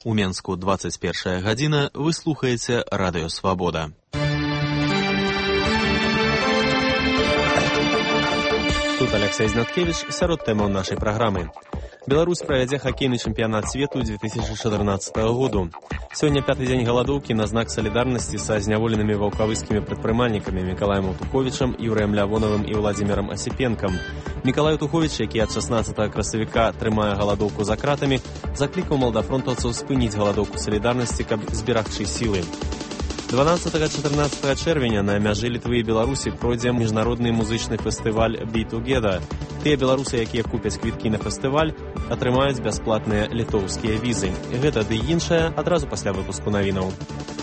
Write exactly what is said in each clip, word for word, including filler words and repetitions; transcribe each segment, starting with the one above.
У Менску двадцать першая гадзіна, вы слухаеце Радыё Свабода. Тут Алексей Знаткевич, сярод тэмаў нашай праграмы. Беларусь правядзе хакейны чэмпіянат свету две тысячи чатырнаццатага году. Сёння пяты дзень галадоўкі на знак салідарнасці са зняволенымі ваўкавыскімі прадпрымальнікамі Мікалаем Аўтуховічам, Юрыем Лявонавым і Владзімірам Асіпенкам. Мікалай Аўтуховіч, які ад шаснаццатага красавіка трымае галадоўку за кратамі, заклікаў маладафронтаўцаў спыніць галадоўку салідарнасці, каб зберагчы сілы. дванаццатага-чатырнаццатага чэрвеня на мяжы Літвы і Беларусі пройдзе міжнародны музычны фестываль «Be Together». Тыя беларусы, якія купяць квіткі на фестываль, атрымаюць бясплатныя літоўскія візы. Гэта ды іншае адразу пасля выпуску навінаў.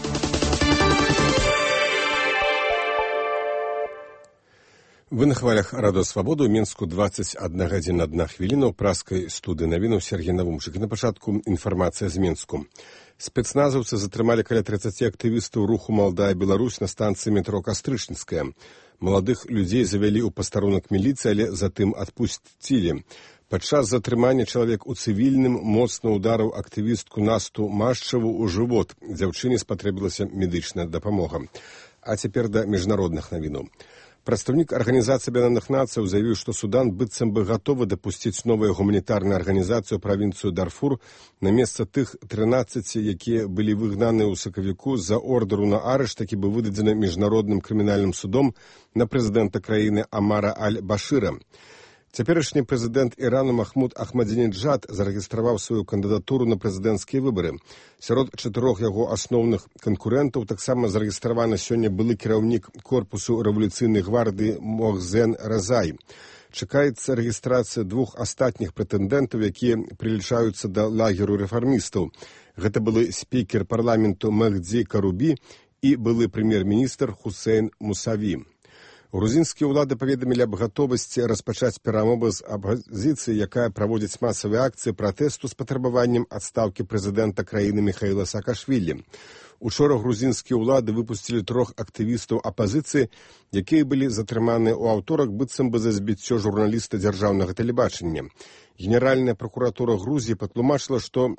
Вы на хвалях Радыё Свабода, у Менску двадцать одна гадзіна адна хвіліна, у праскай студыі навінаў Сергей Навумчык. На пачатку інфармацыя з Менску. Спецназаўцы затрымалі каля тридцати актывістаў руху «Маладая Беларусь» на станцыі метро Кастрычніцкая. Маладых людзей завялі ў пастарунак міліцыі, але затым адпусцілі. Падчас затрымання чалавек у цывільным моцна ударыў актывістку Насту Машчаву ў жывот. Дзяўчыне спатрэбілася медычная дапамога. А цяпер да міжнародных навінаў. Прадстаўнік Арганізацыі Аб'яднаных Нацыяў заявіў, што Судан быццам бы гатовы дапусціць новую гуманітарную арганізацыю правінцыю Дарфур на месца тых трынаццаці, якія былі выгнаны ў сакавіку з-за ордэру на арышт, які быў выдадзены міжнародным крымінальным судом на прэзідэнта краіны Амара Аль-Башыра. Цяперашні прэзідэнт Ірану Махмуд Ахмадзінеджад зарэгістраваў сваю кандыдатуру на прэзідэнцкія выбары. Сярод чатырох яго асноўных канкурэнтаў таксама зарэгістраваны сёння былы кіраўнік корпусу рэвалюцыйнай гвардыі Мохзен Разай. Чакаецца рэгістрацыя двух астатніх прэтэндэнтаў, якія прылічаюцца да лагеру рэфармістаў. Гэта былы спікер парламенту Мехді Карубі і былы прэм'ер-міністр Хусейн Мусаві. Грузінскія ўлады паведамілі аб гатовасці распачаць перамовы з апазіцыяй, якая праводзіць масавыя акцыі пратэсту з патрабаваннем адстаўкі прэзідэнта краіны Міхаіла Саакашвілі. Учора грузінскія ўлады выпусцілі трох актывістаў апазіцыі, якія былі затрыманыя ў аўторак быццам бы за збіццё журналіста дзяржаўнага тэлебачання. Генеральная пракуратура Грузіі патлумачыла, што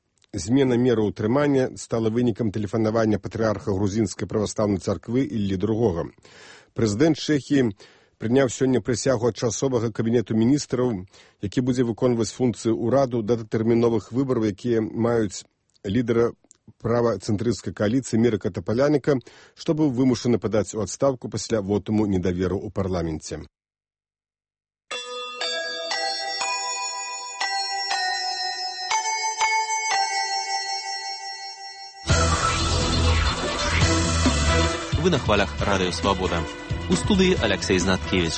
змена меры ўтрымання стала вынікам тэлефанавання патрыарха грузінскай праваслаўнай царквы Іллі другога. Прэзідэнт Чэхіі прыняў сёння прысягу ад часовага кабінету міністраў, які будзе выконваць функцыю ўраду да тэрміновых выбараў, якія маюць лідара правацэнтрысцкай кааліцыі Мірака Тапаляніка, што быў вымушаны падаць у адстаўку пасля вотуму недаверу ў парламенце. Вы на хвалях Радыё Свабода. У студыі Алексей Знаткевич.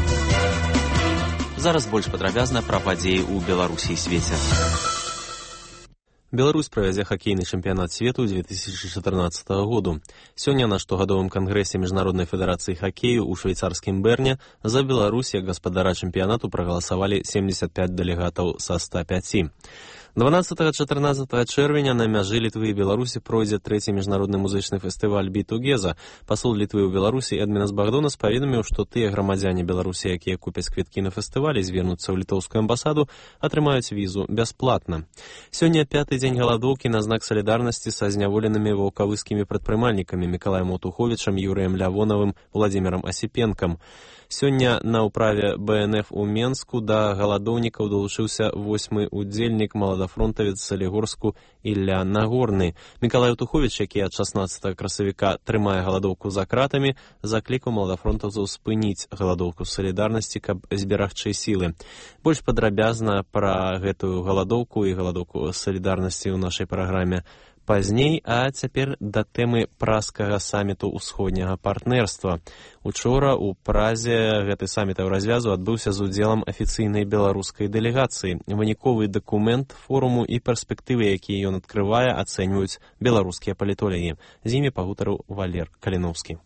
Зараз больш падрабязна пра падзеі ў Беларусі і свеце. Беларусь правядзе хакейны чэмпіянат свету две тысячи чатырнаццатага году. Сёння на штогадовым кангрэсе Міжнароднай федэрацыі хакею ў швейцарскім Берне за Беларусь як гаспадара чэмпіянату прагаласавалі семьдесят пять дэлегатаў са ста пяти. дванаццатага-чатырнаццатага чэрвеня на мяжы Літвы і Беларусі пройдзе трэці міжнародны музычны фестываль «Be Together». Пасол Літвы ў Беларусі Эдмінас Багдонас паведаміў, што тыя грамадзяне Беларусі, якія купяць квіткі на фестывалі, звернуцца ў літоўскую амбасаду, атрымаюць візу бясплатна. Сёння пяты дзень галадоўкі на знак салідарнасці са зняволенымі ваўкавыскімі прадпрымальнікамі Мікалаем Аўтуховічам, Юрыем Лявонавым, Владзімірам Асіпенкам. Сёння на ўправе Бэ Эн Эф у Менску да галадоўнікаў далучыўся восьмы удзельнік маладафронтавец Салігорску Ілля Нагорны. Мікалай Аўтуховіч, які ад шаснаццатага красавіка трымае галадоўку за кратамі, заклікаў маладафронтаўцаў спыніць галадоўку салідарнасці, каб зберагчы сілы. Больш падрабязна пра гэтую галадоўку і галадоўку салідарнасці ў нашай праграме пазней, а цяпер да тэмы праскага саміту ўсходняга партнерства. Учора ў Празе гэты саміт развязу адбыўся з удзелам афіцыйнай беларускай дэлегацыі. Выніковы дакумент форуму і перспектывы, якія ён адкрывае, ацэньваюць беларускія палітолагі. З імі пагутарыў Валер Каліноўскі.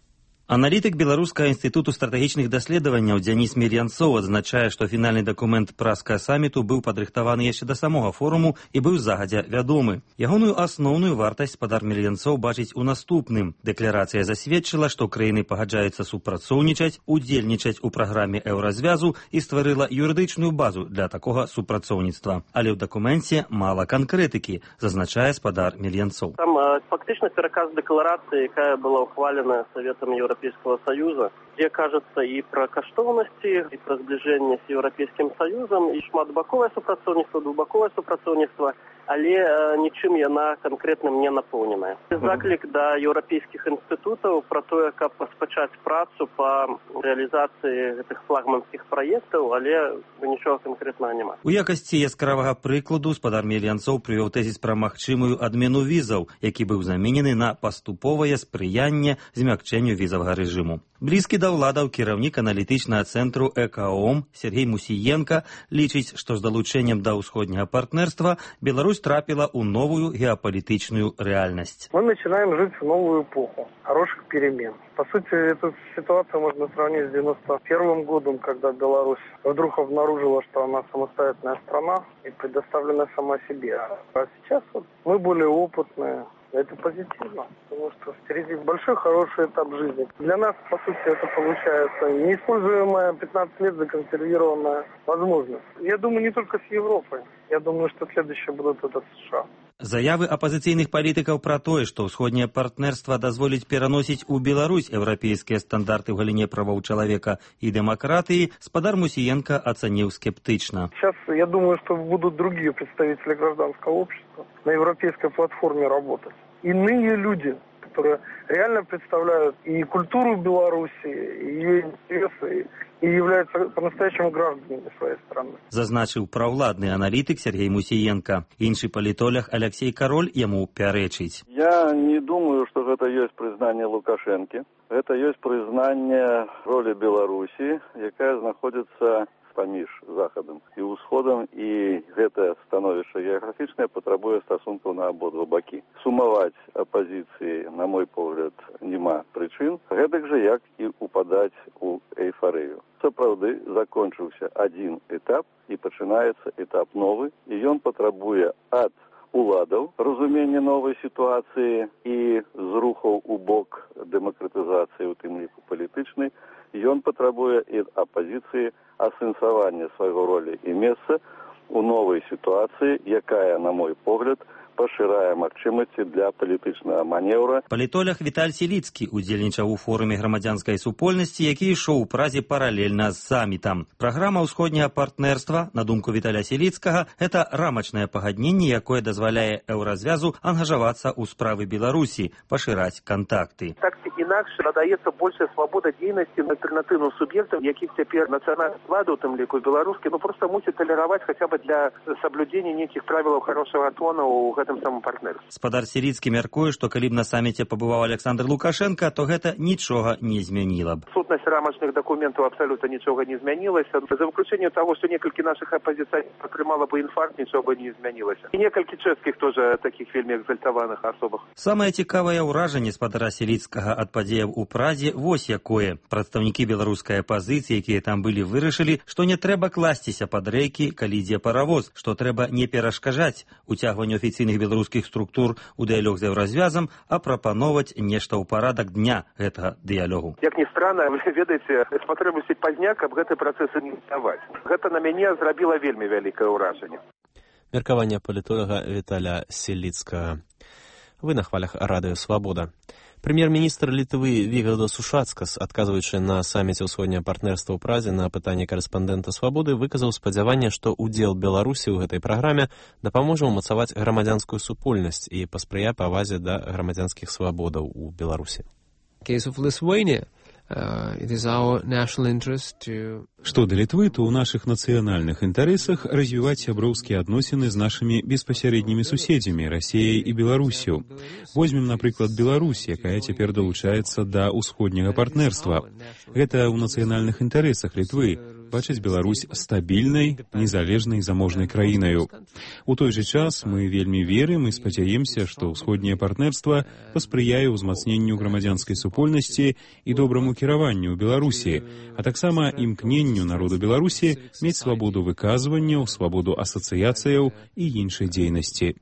Аналітык Беларускага інстытуту стратэгічных даследаванняў Дзяніс Мір'янцоў адзначае, што фінальны дакумент праскага саміту быў падрыхтаваны яшчэ да самога форуму і быў загадзя вядомы. Ягоную асноўную вартасць спадар Мір'янцоў бачыць у наступным. Дэкларацыя засведчыла, што краіны пагаджаюцца супрацоўнічаць, удзельнічаць у праграме еўразвязу і стварыла юрыдычную базу для такога супрацоўніцтва. Але ў дакуменце мала канкрэтыкі, зазначае спадар Мір'янцоў. Там фактычна пераказ дэкларацыі, якая была ухвалена Советом Европейского Союза, где кажется и про каштоўнасці, и про зближение с Европейским Союзом, и шматбаковае супрацоўніцтва, двухбаковае супрацоўніцтва, але э, нічым яна канкрэтным не напоўненая. Заклік да еўрапейскіх інстытутаў про тое, каб распачаць працу по реализации гэтых флагманскіх праектаў, але нічога канкрэтнага няма. У якасці яскравага прыкладу спадар Мір'янцоў прывёў тэзіс пра магчымую адмену візаў, які быў заменены на паступовае спрыянне змякчэнню візавага рэжыму. Блізкі да ўладаў кіраўнік аналітычнага цэнтру ЭКАОМ Сергей Мусіенка лічыць, што з далучэннем да ўсходняга партнерства Беларусь трапіла ў новую геапалітычную рэальнасць. Мы начинаем жить в новую эпоху хороших перемен. По сути, эту ситуацию можно сравнить с девяносто первым годом, когда Беларусь вдруг обнаружила, что она самостоятельная страна и предоставлена сама себе. А сейчас вот мы более опытные. Это позитивно, потому что впереди большой хороший этап жизни. Для нас, по сути, это получается неиспользуемая пятнадцать лет законсервированная возможность. Я думаю, не только с Европой. Я думаю, что следующие будут это США. Заявы апазіцыйных палітыкаў пра тое, што ўсходняе партнерства дазволіць пераносіць у Беларусь еўрапейскія стандарты ў галіне правоў чалавека і дэмакратыі, спадар Мусіенка ацаніў скептычна. Сейчас, я думаю, что будут другие представители гражданского общества на европейской платформе работать. Иные люди, которые реально представляют и культуру Беларуси, и ее интересы, и являются по-настоящему гражданами своей страны. Зазначыў праўладны аналітык Сергей Мусіенка. Іншы палітолог Алексей Король яму пярэчыць. Я не думаю, что это есть признание Лукашенко. Это есть признание роли Беларуси, якая находится паміж захадам і ўсходам, і гэта становішча геаграфічнае патрабуе стасункаў на абодва бакі. Сумаваць апазіцыі, на мой погляд, няма прычын, гэтак жа як і упадаць у эйфарыю. Сапраўды закончыўся адзін этап і пачынаецца этап новы, і ён патрабуе ад уладаў разумення новай сітуацыі і зрухаў у бок дэмакратызацыі, у тым ліку палітычнай, ён патрабуе і апазіцыі асэнсавання свайго ролі і месца у новай сітуацыі, якая, на мой погляд, пашырае магчымасці для палітычнага манеўра. Палітолог Віталь Селіцкі удзельнічаў у форуме грамадзянскай супольнасці, які ішоў у Празе паралельна з самітам. Праграма ўсходняга партнерства, на думку Віталя Селіцкага, гэта рамачнае пагадненне, якое дазваляе еўразвязу ангажавацца ў справы Беларусі, пашыраць кантакты. Так ці інакш надаецца большая свабода дзейнасці альтэрнатыўным суб'ектам, якіх цяпер нацыянальная ўлада, у тым ліку беларускі, ну проста мусіць талераваць хаця б для саблюдзення нейкіх правілаў хорошага тона ў гэтым самым партнерстве. Спадар Селіцкі мяркуе, што калі б на саміце пабываў Александр Лукашенко, то гэта нічога не змяніла б. Сутнасць рамачных дакументаў абсалютна нічога не змянілася. За выключэннем таго, што некалькі нашых апазіцыйных атрымала бы інфаркт, нічога не змянілася. І некалькі чэшскіх тоже такіх вельмі экзальтаваных асобах. Самае цікавае ўражанне спадара Селіцкага ад падзеяў у Празе вось якое. Прадстаўнікі беларускай апазіцыі, якія там былі, вырашылі, што не трэба класціся пад рэйкі, калі ідзе паравоз, што трэба не перашкаджаць уцягванню афіцыйных беларускіх структур у дыялог з еўразвязам, а прапановаць нешта ў парадак дня гэтага дыялогу. Як ні странна, вы ведаеце, спатрэбуюць пазняк, каб гэты працэс ініцыяваць. Гэта на мяне зрабіла вельмі вялікае ўражанне. Меркаванне палітолага Віталя Селіцкага. Вы на хвалях радыё «Свабода». Прэм'ер-міністр Літвы Вігаўдас Ушацкас, адказваючы на саміце ўсходняга партнерства ў Празе на пытанне карэспандэнта «Свабоды», выказаў спадзяванне, што ўдзел Беларусі ў гэтай праграме дапаможа ўмацаваць грамадзянскую супольнасць і паспрыяе павазе да грамадзянскіх свабодаў у Беларусі. Што да Літвы, то ў нашых нацыянальных інтарэсах развіваць сяброўскія адносіны з нашымі беспасярэднімі суседзямі, Расіяй і Беларусю. Возьмем, напрыклад, Беларусь, якая цяпер далучаецца да ўсходняга партнерства. Гэта ў нацыянальных інтарэсах Літвы. бачаць Беларусь стабільнай, незалежнай, заможнай краінаю. У той жа час мы вельмі верым і спадзяемся, што ўсходняе партнерства паспрыяе ўзмацненню грамадзянскай супольнасці і добраму кіраванню ў Беларусі, а таксама імкненню народу Беларусі мець свабоду выказванняў, свабоду асацыяцыяў і іншай дзейнасці.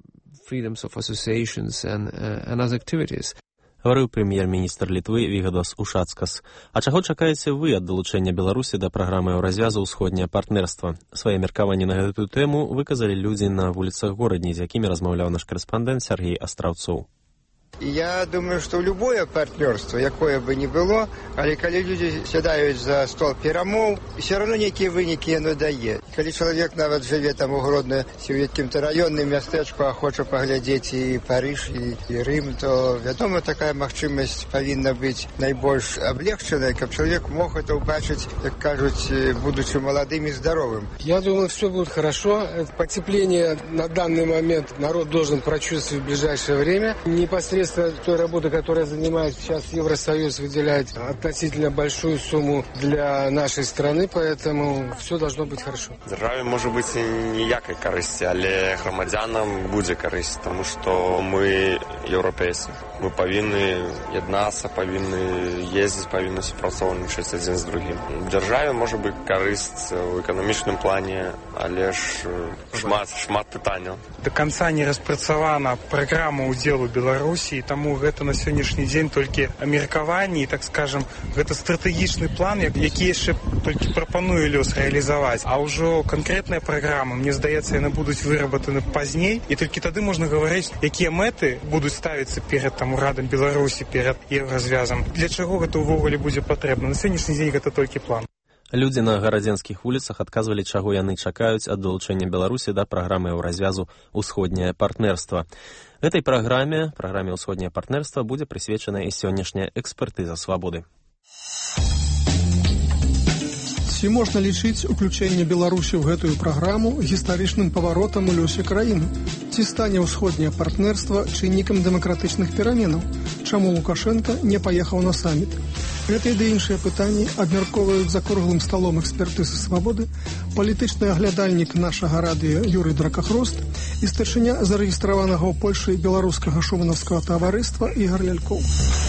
Гаварыў прэм'ер-міністр Літвы Вігадос Ушацкас. А чаго чакаеце вы ад далучэння Беларусі да праграмы Еўразвязу «Усходняе партнерства»? Свае меркаванні на гэтую тэму выказалі людзі на вуліцах горадні, з якімі размаўляў наш корэспандэнт Сергей Астраўцоў. Я думаю, что любое партнерство, якое бы ни было, але коли люди сядают за стол перамоў, все равно некие вынікі оно дае. Коли человек нават живе там у Гродно, ці ў якім-то районным мястэчку, а хоча паглядзець і Париж, і, і Рим, то, вядома, такая магчымасць павінна быць найбольш облегчаная, каб человек мог это убачыць, как кажуць, будучи молодым и здоровым. Я думаю, все будет хорошо. Потепление на данный момент народ должен прочувствовать в ближайшее время. Непосредственно той работы, которая занимает сейчас Евросоюз, выделяет относительно большую сумму для нашей страны, поэтому все должно быть хорошо. Державе може бути ніякої користі, але громадянам буде користь, тому що ми європейці. Ми повинні єднатися, повинні їздити, повинні співпрацювати один з другим. Державі може бути користь в економічному плані, але ж шмат, шмат питань. До конца не распрацавана программа удзелу Беларусі, тому гэта на сённяшні дзень толькі меркаванні, так скажем, гэта стратэгічны план, які яшчэ толькі прапануе лёс рэалізаваць. А ўжо канкрэтныя праграмы, мне здаецца, яны будуць вырабатаны пазней, і толькі тады можна гаварыць, якія мэты будуць ставіцца перад там урадам Беларусі, перад Еўразвязам. Для чаго гэта ўвогуле будзе патрэбна? На сённяшні дзень гэта толькі план. Людзі на гарадзенскіх вуліцах адказвалі, чаго яны чакаюць ад далучэння Беларусі да праграмы Еўразвязу «Усходняе партнерства». Гэтай праграме, праграме «Усходняе партнерства», будзе прысвечана і сённяшняя экспертыза свабоды. Ці можна лічыць уключэнне Беларусі ў гэтую праграму гістарычным паваротам у лёсе краіны? Ці стане ўсходняе партнерства чыннікам дэмакратычных пераменаў? Чаму Лукашенко не паехаў на саміт? Гэта і да іншыя пытанні абмяркоўваюць за круглым сталом экспертызы свабоды палітычны аглядальнік нашага радыё Юрый Дракахрост і старшыня зарэгістраванага ў Польшы беларускага шуманаўскага таварыства Ігар Лялькоў.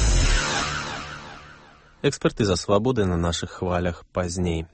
Экспертыза свабоды на нашых хвалях пазней.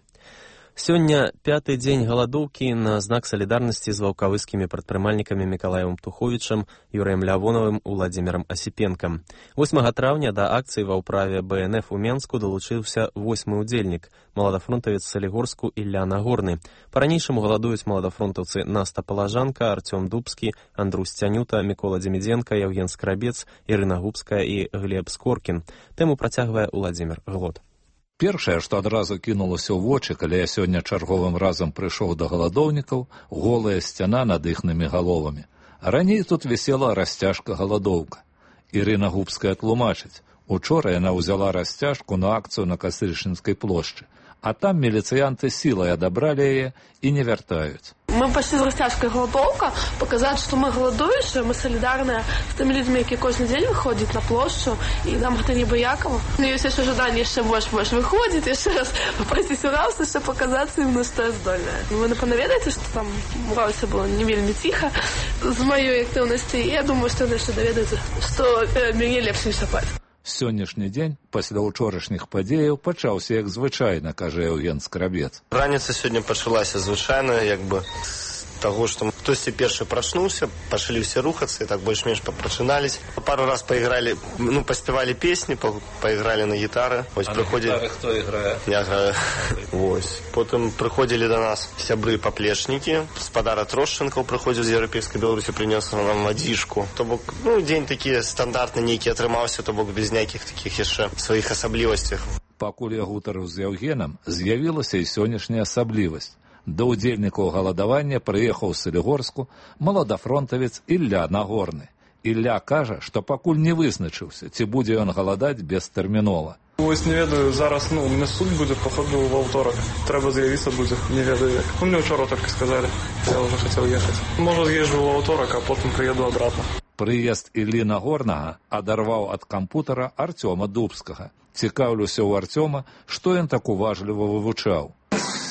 Сёння пяты дзень галадоўкі на знак салідарнасці з ваўкавыскімі прадпрымальнікамі Мікалаевым Туховічам, Юрыем Лявоновым, Уладзімірам Асіпенкам. восьмага траўня да акцыі ва ўправе Бэ Эн Эф у Менску далучыўся восьмы ўдзельнік, маладафронтавец Салігорску Ілля Нагорны. Па-ранейшаму галадуюць маладафронтаўцы Наста Палажанка, Артём Дубскі, Андрусь Цянюта, Мікола Дземідзенка, Яўген Скрабец, Ірына Губская і Глеб Скоркін. Тэму працягвае Уладзімір Глот. Першае, што адразу кінулася ў вочы, калі я сёння чарговым разам прыйшоў да галадоўнікаў, голая сцяна над іхнымі галовамі. А раней тут вісела расцяжка галадоўка. Ірына Губская тлумачыць. Учора яна ўзяла расцяжку на акцыю на Кастрычнінскай плошчы, а там міліцыянты сілай адабралі яе і не вяртаюць. Мы пошли з растяжкой голодовка, показать, что мы голодующие, мы солидарны с теми людьми, которые каждый день выходят на площадь, и нам это не бояково. У меня есть еще ожидание, еще больше, больше выходит, еще раз попростисувался, еще показаться им, на что я здольная. Вы напевно, что там все было не вельми тихо з моей активности, и я думаю, что они ще доведаются, что э, мне легче не шапать. Сённяшні дзень пасля ўчорашніх падзеяў пачаўся як звычайна, кажа Яўген Скрабец. Раніца сёння пачалася звычайна, як бы з таго, што хтосьці першы прачнуўся, пачалі ўсе рухацца і так больш-менш папрачынались. Пару раз пайгралі, ну, паспявалі песні, пайгралі на гітары. Вось прыходзілі... А хто іграе? Я граю. Вось. Потым прыходзілі да нас сябры-паплечнікі. Спадара Трошченкаў прыходзіў з Еўрапейскай Беларусі, прынёс нам вадзішку. То бок, ну, дзень такі стандартны нейкі атрымаўся, то бок без ніякіх такіх яшчэ сваіх асаблівасцях. Пакуль я гутарыў з Яўгенам, з'явілася і сённяшняя асаблівасць. Да ўдзельнікаў галадавання прыехаў з Салігорску маладафронтавец Ілля Нагорны. Ілля кажа, што пакуль не вызначыўся, ці будзе ён галадаць бестэрмінова. Вось не ведаю, зараз, ну, у меня суд будзе, походу, во ўторак. Трэба з'явіцца будзе, не ведаю як. Ну, мне ўчора толькі сказалі, я ўжо хацеў ехаць. Можа, з'езджу во ўторак, а потым прыеду обратно. Прыезд Іллі Нагорнага адарваў ад кампутара Артёма Дубскага. Цікаўлюся ў Артёма, што ён так уважліва вывучаў.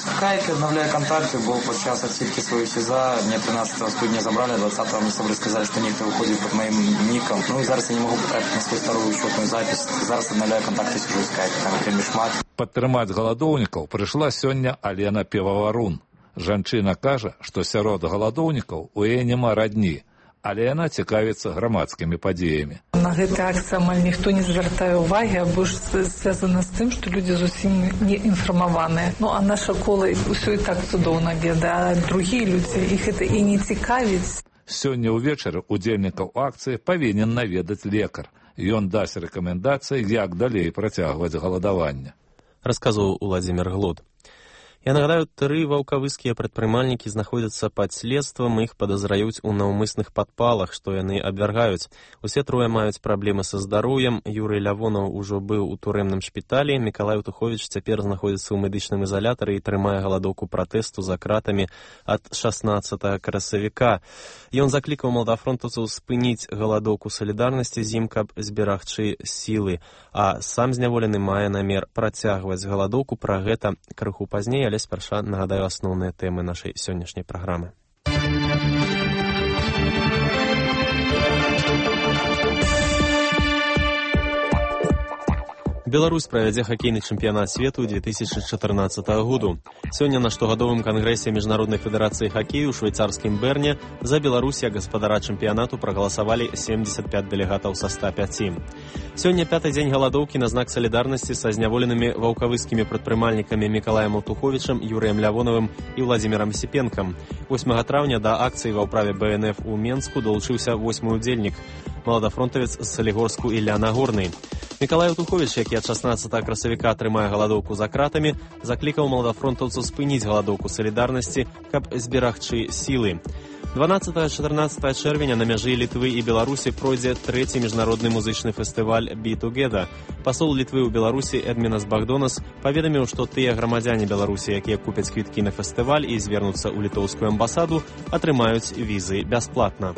скайпе, обновляю контакты, был подчас отсылки своего СИЗа, мне тринадцатого студня забрали, двадцатого мне собрали, сказали, что никто выходит под моим ником. Ну и зараз я не могу потратить на свою вторую учетную запись. Зараз обновляю контакты, сижу в скайпе, там вельмі шмат. Падтрымаць галадоўнікаў прыйшла сёння Алена Певаварун. Жанчына кажа, што сярод галадоўнікаў у яе няма радні, але яна цікавіцца грамадскімі падзеямі. На гэтай акцыі амаль ніхто не звяртае ўвагі, або ж звязана з тым, што людзі зусім не інфармаваныя. Ну, а наша кола ўсё і так цудоўна ведае, а другія людзі, іх гэта і не цікавіць. Сёння ўвечары удзельнікаў акцыі павінен наведаць лекар. Ён дасць рэкамендацыі, як далей працягваць галадаванне. Расказаў Уладзімір Глод. Я нагадаю, тры ваўкавыскія прадпрымальнікі знаходзяцца пад следствам, іх падазраюць у наўмысных падпалах, што яны абвяргаюць. Усе трое маюць праблемы са здароўем. Юрый Лявонаў ужо быў у турэмным шпіталі. Мікалай Утуховіч цяпер знаходзіцца ў медычным изалятары і трымае галадоўку пратэсту за кратамі ад шаснаццатага красавіка. Ён заклікаў маладафронтаўцаў спыніць галадоўку салідарнасці з ім, каб зберагчы сілы. А сам зняволены мае намер працягваць галадоўку. Пра гэта крыху пазней, але спярша нагадаю асноўныя тэмы нашай сённяшняй праграмы. Беларусь правядзе хакейны чэмпіянат свету две тысячи чатырнаццатага году. Сёння на штогадовым кангрэсе Міжнароднай федэрацыі хакею ў швейцарскім Берне за Беларусь як гаспадара чэмпіянату прагаласавалі семьдесят пять дэлегатаў са ста пяці. Сёння пяты дзень галадоўкі на знак салідарнасці са зняволенымі ваўкавыскімі прадпрымальнікамі Мікалаем Утуховічам, Юрыем Лявонавым і Владзімірам Сіпенкам. восьмага траўня да акцыі ва ўправе Бэ Эн Эф у Менску далучыўся восьмы ўдзельнік, маладафронтавец з Салігорску Ілля Нагорны. Мікалай Утуховіч, які ад шаснаццатага красавіка трымае галадоўку за кратамі, заклікаў маладафронтаўцаў спыніць галадоўку салідарнасці, каб зберагчы сілы. дванаццатага-чатырнаццатага чэрвеня на мяжы Літвы і Беларусі пройдзе трэці міжнародны музычны фестываль «Be Together». Пасол Літвы ў Беларусі Эдмінас Багдонас паведаміў, што тыя грамадзяне Беларусі, якія купяць квіткі на фестываль і звернуцца ў літоўскую амбасаду, атрымаюць візы бясплатна.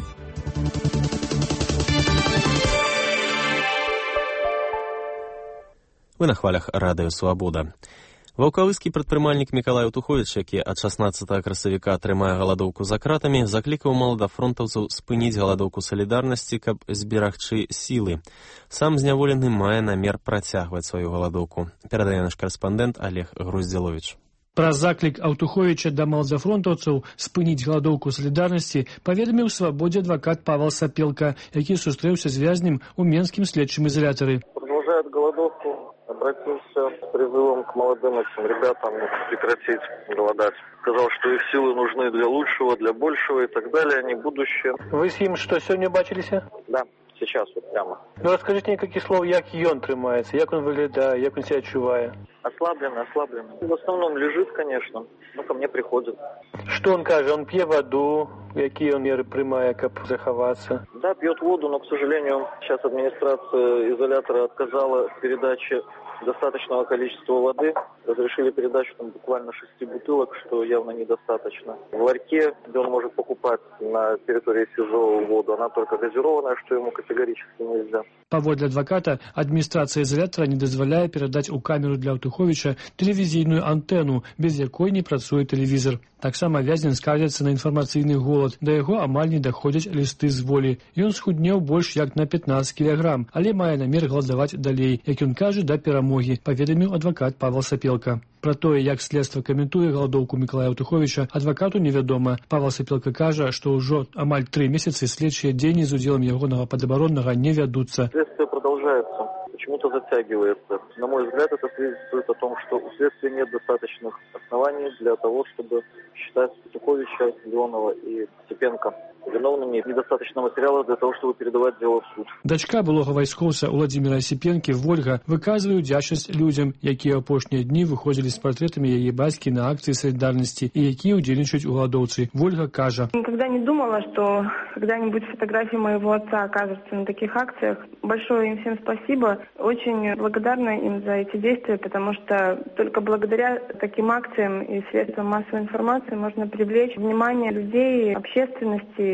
Вы на хвалях радыё «Свабода». Ваўкавыскі прадпрымальнік Мікалай Утуховіч, які ад шаснаццатага красавіка трымае галадоўку за кратамі, заклікаў маладафронтаўцаў спыніць галадоўку салідарнасці, каб зберагчы сілы. Сам зняволены мае намер працягваць сваю галадоўку. Перадае наш карэспандэнт Олег Груздзяловіч. Пра заклік Аўтуховіча да маладафронтаўцаў спыніць галадоўку салідарнасці паведаміў «Свабодзе» адвакат Павел Сапелка, які сустрэўся з вязнем у менскім следчым изоляторе. Продолжает голодовку. Обратился с призывом к молодым этим ребятам прекратить голодать. Сказал, что их силы нужны для лучшего, для большего и так далее, они будущее. Вы с ним что, сегодня бачились? Да, сейчас вот прямо. Ну расскажите некалькі слов, як ён трымаецца, як он выглядае, як он себя адчувае? Ослабленный, ослабленный. В основном лежит, конечно, но ко мне приходит. Что он кажет? Он пьет воду, какие он меры прымае, каб заховаться? Да, пьет воду, но, к сожалению, сейчас администрация изолятора отказала в передаче достаточного количества воды. Разрешили передачу там буквально шести бутылок, что явно недостаточно. В ларьке, где он может покупать на территории СИЗО воду, она только газированная, что ему категорически нельзя. Паводле адваката, адміністрацыя изолятора не дазваляе перадаць у камеру для Аўтуховіча тэлевізійную антэну, без якой не працуе тэлевізор. Таксама вязень скардзяцца на інфармацыйны голад. Да яго амаль не даходзяць лісты з волі. Ён схуднеў больш як на пятнаццаць кілаграм, але мае намер галадаваць далей, як ён кажа, да перамогі, паведаміў адвакат Павел Сапелка. Пра тое, як следства каментуе галадоўку Мікалая Аўтуховіча, адвакату невядома. Павел Сапелка кажа, што ўжо амаль тры месяцы следчыя дзеянні з удзелам ягонага падабароннага не вядуцца. Следствие продолжается. Почему-то затягивается. На мой взгляд, это свидетельствует о том, что у следствия нет достаточных оснований для того, чтобы считать Утуховича, Леонова и Сипенко виновными. Недостаточно материала для того, чтобы передавать дело в суд. Дачка былога вайскоўца Уладзіміра Сіпенкі, Вольга, выказвае удзячнасць людзям, якія апошнія дні выходзілі з партрэтамі яе бацькі на акцыі салідарнасці і якія ўдзельнічаюць у галадоўцы. Вольга кажа: «Никогда не думала, что когда-нибудь фотографии моего отца окажутся на таких акциях. Большое им всем спасибо. Очень благодарна им за эти действия, потому что только благодаря таким акциям и средствам массовой информации можно привлечь внимание людей, общественности.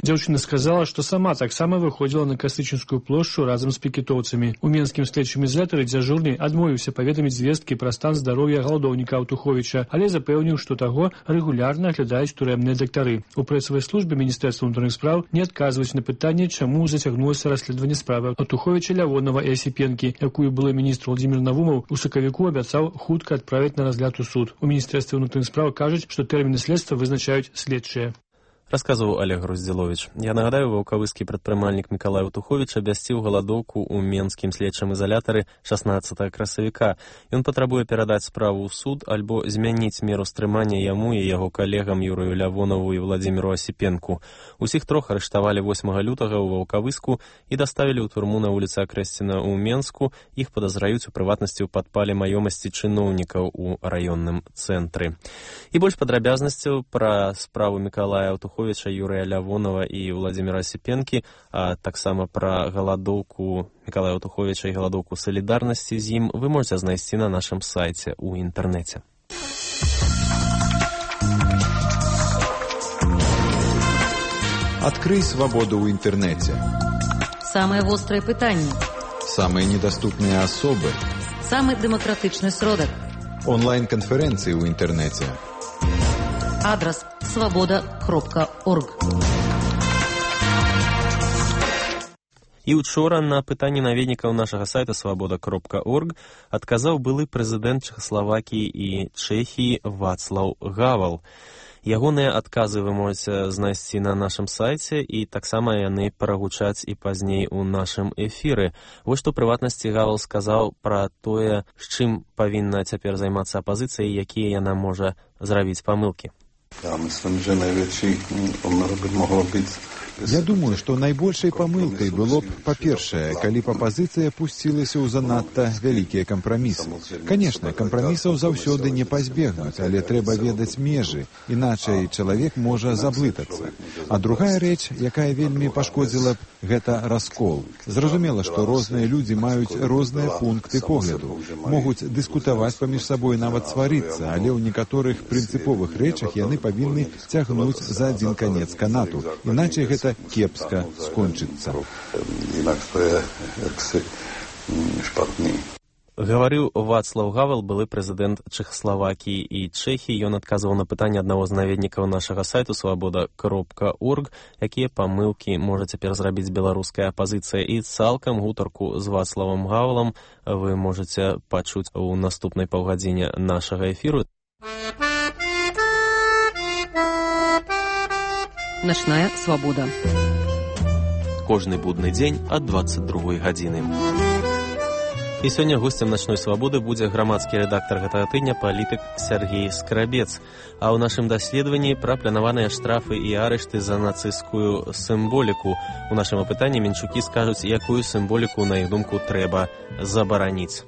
Дзяўчына сказала, што сама таксама выходзіла на Кастрычынскую плошчу разам з пікетоўцамі. У менскім следчым ізалятары дзяжурны адмовіўся паведаміць звесткі пра стан здароўя галадоўніка Аўтуховіча, але запэўніў, што таго рэгулярна аглядаюць турэмныя дактары. У прэсавай службе Міністэрства ўнутраных спраў не адказваюць на пытанне, чаму зацягнулася расследаванне справы Аўтуховіча, Лявонова і Асіпенкі, якую былы міністр Владзімір Навумаў у сакавіку абяцаў хутка адправіць на разгляд у суд. У Міністэрстве ўнутраных спраў кажуць, што тэрміны следства вызначаюць следчыя. Расказваў Олег Груздзіловіч. Я нагадаю, ваўкавыскі прадпрымальнік Мікалай Аўтуховіч абвясціў галадоўку ў менскім следчым ізалятары шаснаццатага красавіка. Ён патрабуе перадаць справу ў суд альбо змяніць меру стрымання яму і яго калегам Юрыю Лявонову і Владзіміру Асіпенку. Усіх трох арыштавалі восьмага лютага ў Ваўкавыску і даставілі ў турму на вуліцы Акрэсціна ў Менску. Іх падазраюць у прыватнасці ў падпале маёмасці чыноўнікаў у раённым цэнтры. І больш падрабязнасцяў пра справу Мікалая Аўтуховіча, Юрыя Лявонова і Владзіміра Асіпенкі, а таксама пра галадоўку Мікалая Аўтуховіча і галадоўку салідарнасці з ім вы можете знайсці на нашым сайце ў інтэрнэце. Открый свободу ў інтэрнэце. Самые вострые пытанні. Самые недоступные особы. Самый демократичный сродок. Онлайн-конференции ў інтэрнэце. Адрес свобода кропка орг. І учора на пытанні наведнікаў нашага сайта свобода кропка орг адказаў былы прэзідэнт Чэхаславакіі і Чэхіі Вацлаў Гавал. Ягоныя адказы вы можете знайсці на нашым сайце, і таксама яны прагучаць і пазней у нашым эфіры. Вось што прыватнасці Гавал сказаў пра тое, з чым павінна цяпер займацца апазіцыя і якія яна можа зрабіць памылкі. Ja myslím, že najväčší omyl by mohlo byť. Я думаю, што найбольшай памылкай было б, па-першае, калі б апазіцыя пусцілася ў занадта вялікія кампрамісы. Канешне, кампрамісаў заўсёды не пазбегнуць, але трэба ведаць межы, іначай чалавек можа заблытацца. А другая рэч, якая вельмі пашкодзіла б, гэта раскол. Зразумела, што розныя людзі маюць розныя пункты погляду, могуць дыскутаваць паміж сабой, нават сварыцца, але ў некаторых прынцыповых рэчах яны павінны цягнуць за адзін канец канату, іначай гэта кепска скончыцца. Гаварыў Вацлаў Гавал, былы прэзідэнт Чэхаславакіі і Чэхіі. Ён адказваў на пытанне аднаго з наведнікаў нашага сайту свобода кропка орг, якія памылкі можа цяпер зрабіць беларуская апазіцыя. І цалкам гутарку з Вацлавам Гавалам вы можете пачуць у наступнай паўгадзіне нашага эфіру. Ночная свобода. Кожны будны дзень ад дваццаць другой гадзіны. І сёння госцем начной свабоды будзе грамадскі рэдактар гэтага тыдня, палітык Сергей Скрабец. А ў нашым даследаванні пра планаваныя штрафы і арышты за нацысцкую сімволіку. У нашым апытанні менчукі скажуць, якую сімволіку, на іх думку, трэба забараніць.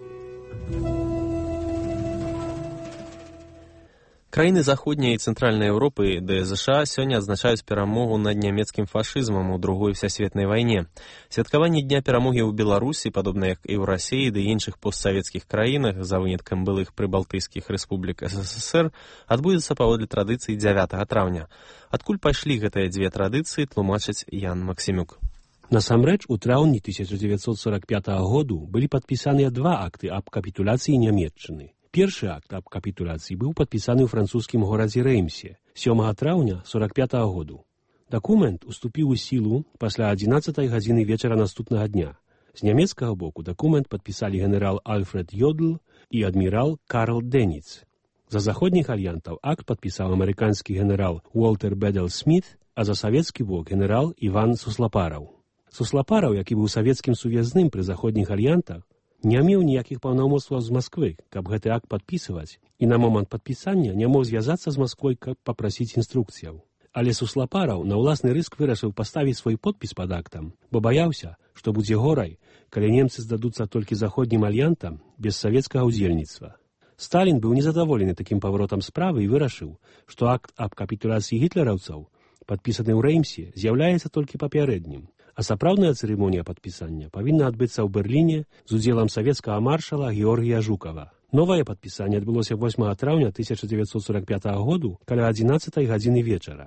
Краіны заходняй і цэнтральнай Еўропы ды ЗША сёння адзначаюць перамогу над нямецкім фашызмам у другой всесветнай вайне. Святкаванне дня перамогі ў Беларусі, падобна як і ў Расіі ды іншых постсавецкіх краінах, за выняткам былых прыбалтыйскіх рэспублік СССР, адбудзецца паводле традыцыі дзявятага траўня. Адкуль пайшлі гэтыя дзве традыцыі, тлумачыць Ян Максімюк. Насамрэч, у траўні тысяча дзевяцьсот сорок пятага году былі падпісаныя два акты аб капітуляцыі Нямецчыны. Першы акт аб капітуляцыі быў падпісаны ў французскім горадзе Рэймсе сёмага траўня сорок пятага году. Дакумент уступіў у сілу пасля адзінаццатай гадзіны вечара наступнага дня. З нямецкага боку дакумент падпісалі генерал Альфред Йодл і адмірал Карл Деніц. За заходніх альянтаў акт падпісаў амерыканскі генерал Уолтер Бедел Сміт, а за савецкі бок генерал Іван Суслапараў. Суслапараў, які быў савецкім сувязным пры заходніх альянтах, не меў ніякіх паўнамоцтваў з Масквы, каб гэты акт падпісваць, і на момант падпісання не мог звязацца з Масквой, каб папрасіць інструкцыяў. Але Суслапараў на ўласны рыск вырашыў паставіць свой подпіс пад актам, бо баяўся, што будзе горай, калі немцы здадуцца толькі заходнім альянтам без савецкага ўдзельніцтва. Сталін быў незадаволены такім паваротам справы і вырашыў, што акт аб капітуляцыі гітлераўцаў, падпісаны ў Рэймсе, з'яўляецца толькі папярэднім. А сапраўдная цырымонія падпісання павінна адбыцца ў Берліне з удзелам савецкага маршала Георгія Жукава. Новае падпісанне адбылося восьмага траўня тысяча дзевяцьсот сорок пятага году каля адзінаццатай гадзіны вечара.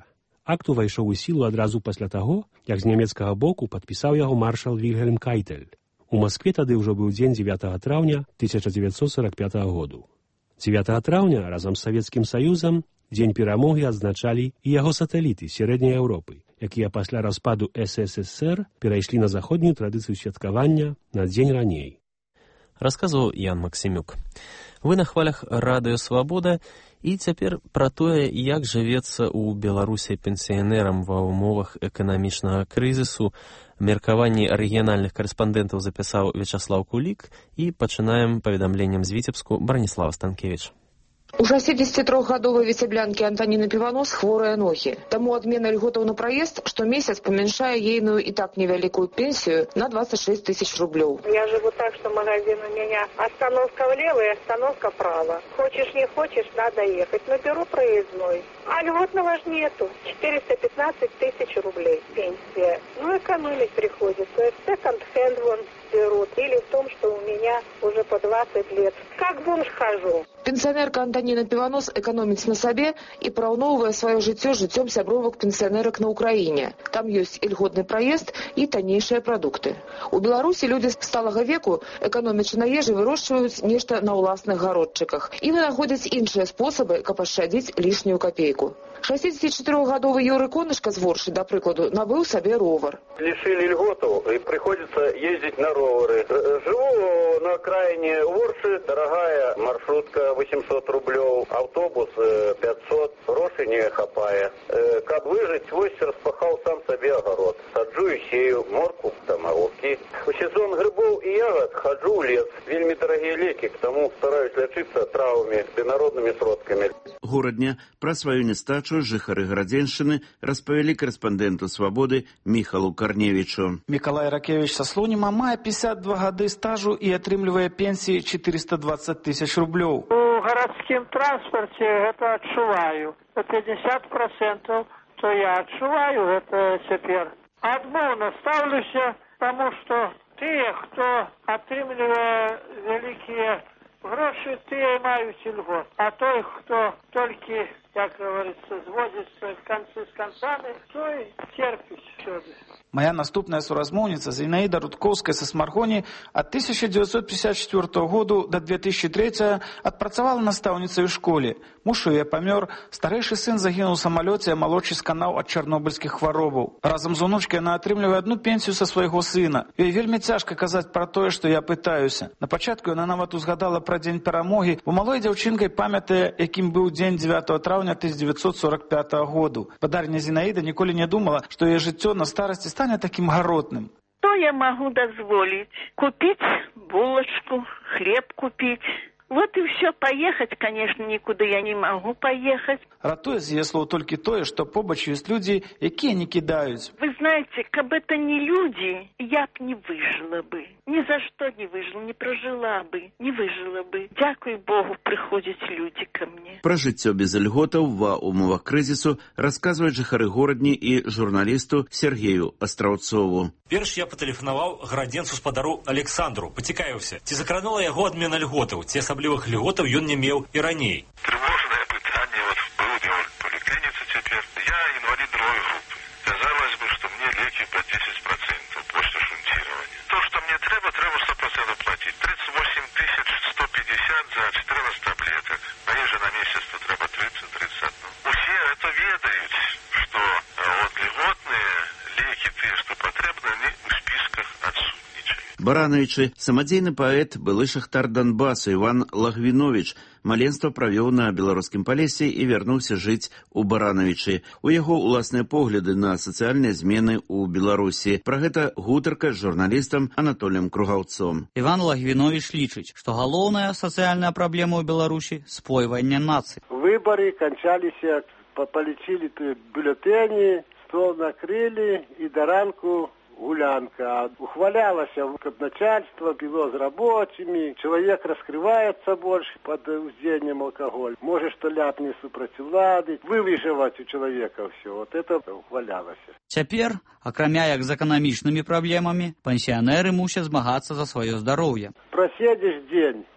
Акт увайшоў у сілу адразу пасля таго, як з нямецкага боку падпісаў яго маршал Вільгельм Кайтэль. У Маскве тады ўжо быў дзень дзевятага траўня тысяча дзевяцьсот сорак пятага году. дзевятага траўня разам з Савецкім Саюзам дзень перамогі адзначалі і яго сатэліты сярэдняй Еўропы, якія пасля распаду эс эс эс эр перайшлі на заходнюю традыцыю святкавання на дзень раней. Расказваў Ян Максімюк. Вы на хвалях радыё «Свабода» і цяпер пра тое, як жывецца ў Беларусі пенсіянерам ва ўмовах эканамічнага крызісу, меркаванні рэгіянальных карэспандэнтаў запісаў Вячаслаў Кулік і пачынаем паведамленнем з Віцебску Браніслава Станкевіч. У шестидесятитрёхгадовой віцеблянкі Антаніны Піванос хворыя ногі. Таму адмена льготаў на праезд штомесяц памяншае ейную і так невялікую пенсію на двадцать шесть тысяч рублёў. Я живу так, что магазин у меня остановка влево и остановка вправо. Хочешь, не хочешь, надо ехать. Но беру проездной. А льготного ж нету. четыреста пятнадцать тысяч рублей пенсия. Ну, экономить приходится. Секонд-хенд вон берут. Или в том, что у меня уже по двадцать лет. Как бомж хожу. Пенсіонерка Антаніна Піванос эканоміць на сабе і параўноўвае сваё жыццё жыццём сябровак пенсіянерак на Ўкраіне. Там ёсць і льготны праезд, і таннейшыя прадукты. У Беларусі людзі сталага веку, эканомячы на ежы, вырошчваюць нешта на ўласных гародчыках і вынаходзяць іншыя спосабы, каб ашчадзіць лішнюю капейку. шестидесятичетырёхгадовы Юры Конышка з Воршы, да прыкладу, набыў сабе ровар. Лишили льготу и приходится ездить на ровары. Живу на окраине Ворши, дорогая маршрутка восемьсот рублей, автобус пятьсот, грошей не хапая. Как выжить, вось распахал сам себе огород. Саджу и сею морку, томагавки. В сезон грибов и ягод хожу в лес. Вельми дорогие леки, к тому стараюсь лечиться травами, народными сродками. Горадня пра сваю нестачу жыхары Гарадзеншчыны распавялі карэспандэнту «Свабоды» Міхалу Карневічу. Мікалай Ракевіч са Слоніма мае пятьдесят два гады стажу і атрымлівае пенсіі четыреста двадцать тысяч рублёў. У гарадскім транспорте это адчуваю. пятьдесят процентов, то я адчуваю это цяпер. Адмоўна стаўлюся, таму што тыя, хто атрымлівае вялікія гроши, тыя маюць льгот. А той, хто толькі, як говорится, зводится концы с концами, той терпіць сёды. Моя наступная суразмоўніца Зінаіда Рудкоўская са Смаргоні ад тысяча девятьсот пятьдесят четвёртого году до две тысячи третьего адпрацавала настаўніцай у школе. Муж яе памёр, старэйшы сын загінуў у самалёце, а малодшы сканаў ад чарнобыльскіх хваробаў. Разам з унучкай яна атрымлівае адну пенсію са свайго сына. Ёй вельмі цяжка казаць пра тое, што я пытаюся. На пачатку яна нават узгадала пра дзень перамогі, бо малой дзяўчынкай памятае, якім быў дзень дзевятого траўня тысяча девятьсот сорок пятого году. Падарня Зінаіда ніколі не думала, што яе жыццё на старасці стане таким гаротным. Что я могу дозволить? Купить булочку, хлеб купить. Вот и все. Поехать, конечно, никуда я не могу поехать. Ратуе з яе слоў толькі тое, што побач ёсць людзі, якія не кідаюць. Вы знаете, как бы это не люди, я б не выжила бы. Ни за что не выжила, не прожила бы, не выжила бы. Дякую Богу, приходят люди ко мне. Пра жыццё без льготаў ва умовах крызісу расказваюць жыхары горадні і журналісту Сергею Астраўцову. Перш я патэлефанаваў гарадзенцу спадару Александру, пацікавіўся, ці закранула яго адмена льготаў, ці асаблівых льготаў ён не меў і раней. Тревожное пытанне вот в поликлинице теперь. Я инвалид другой группы. Казалось бы, что мне леки по десять процентов после шунтирования. То, что мне треба, треба сто процентов платить. тридцать восемь тысяч сто пятьдесят за четырнадцать таблеток. Мне же на месяц треба тридцать тридцать одна. Все это ведают, что вот льготные леки, те, что потребны, они в списках отсутничают. Барановичы, самадзейны паэт, былы шахтар Донбасу Іван Лагвіновіч, маленства правёў на беларускім палесе і вярнуўся жыць у Барановичы. У яго ўласныя погляды на сацыяльныя змены ў Беларусі. Пра гэта гутарка з журналістам Анатоліем Кругаўцом. Іван Лагвіновіч лічыць, што галоўная сацыяльная праблема ў Беларусі спойванне нацый. Выборы кончаліся, палічылі бюлетэні, стол накрылі і да ранку гулянка. Ухвалялася, как начальство било с рабочими, человек раскрывается больше под уздением алкоголя. Может, что ляпни супротив лады, вывиживать у человека все. Вот это ухвалялось. Цяпер, акрамя як з эканамічнымі праблемамі, пенсіянеры мусяць змагацца за сваё здароўе. Проседзіш дзень,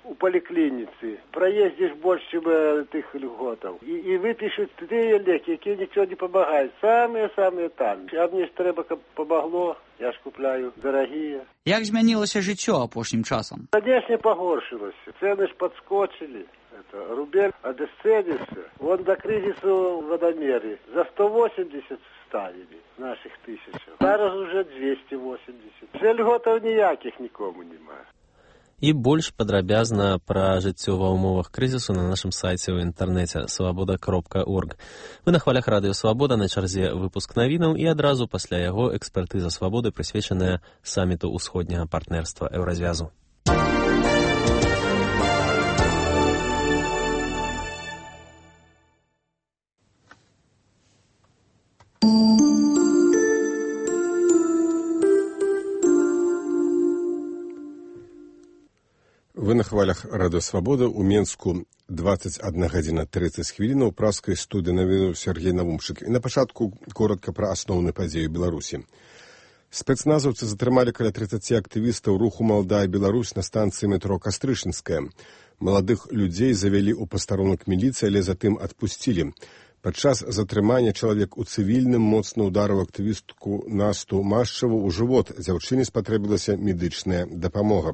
у поликлиницы, проездишь больше, чем этих льготов. И, и выпишут те леки, которые ничего не помогают. Самые-самые там. А мне ж треба, как помогло, я ж купляю дорогие. Як змянілася жыццё апошнім часам? Конечно, погоршилось. Цены ж подскочили. Это, рубль обесценился. Вон до кризиса в водомере за сто восемьдесят ставили наших тысяч. Зараз уже двести восемьдесят. Вже льготов ніяких нікому немає. І больш падрабязна пра жыццё ва ўмовах крызісу на нашым сайце ў інтэрнэце свабода кропка орг. Вы на хвалях радыё Свабода, на чарзе выпуск навінаў і адразу пасля яго экспертыза свабоды, прысвечаная саміту ўсходняга партнерства Еўразвязу. Вы на хвалях Радыё Свабода. У Менску двадцать одна гадзіна тридцать хвілінаў. Праскай студыі навінуў Сергей Навумчык. І на пачатку коротка пра асноўныя падзеі Беларусі. Спецназаўцы затрымалі каля тридцати актывістаў руху «Малдая Беларусь» на станцыі метро Кастрычынская. Маладых людзей завялі ў пастарунак міліцыі, але затым адпусцілі. Падчас затрымання чалавек у цывільным моцна ударыў актывістку Насту Машчаву ў жывот. Дзяўчыне спатрэбілася медычная дапамога.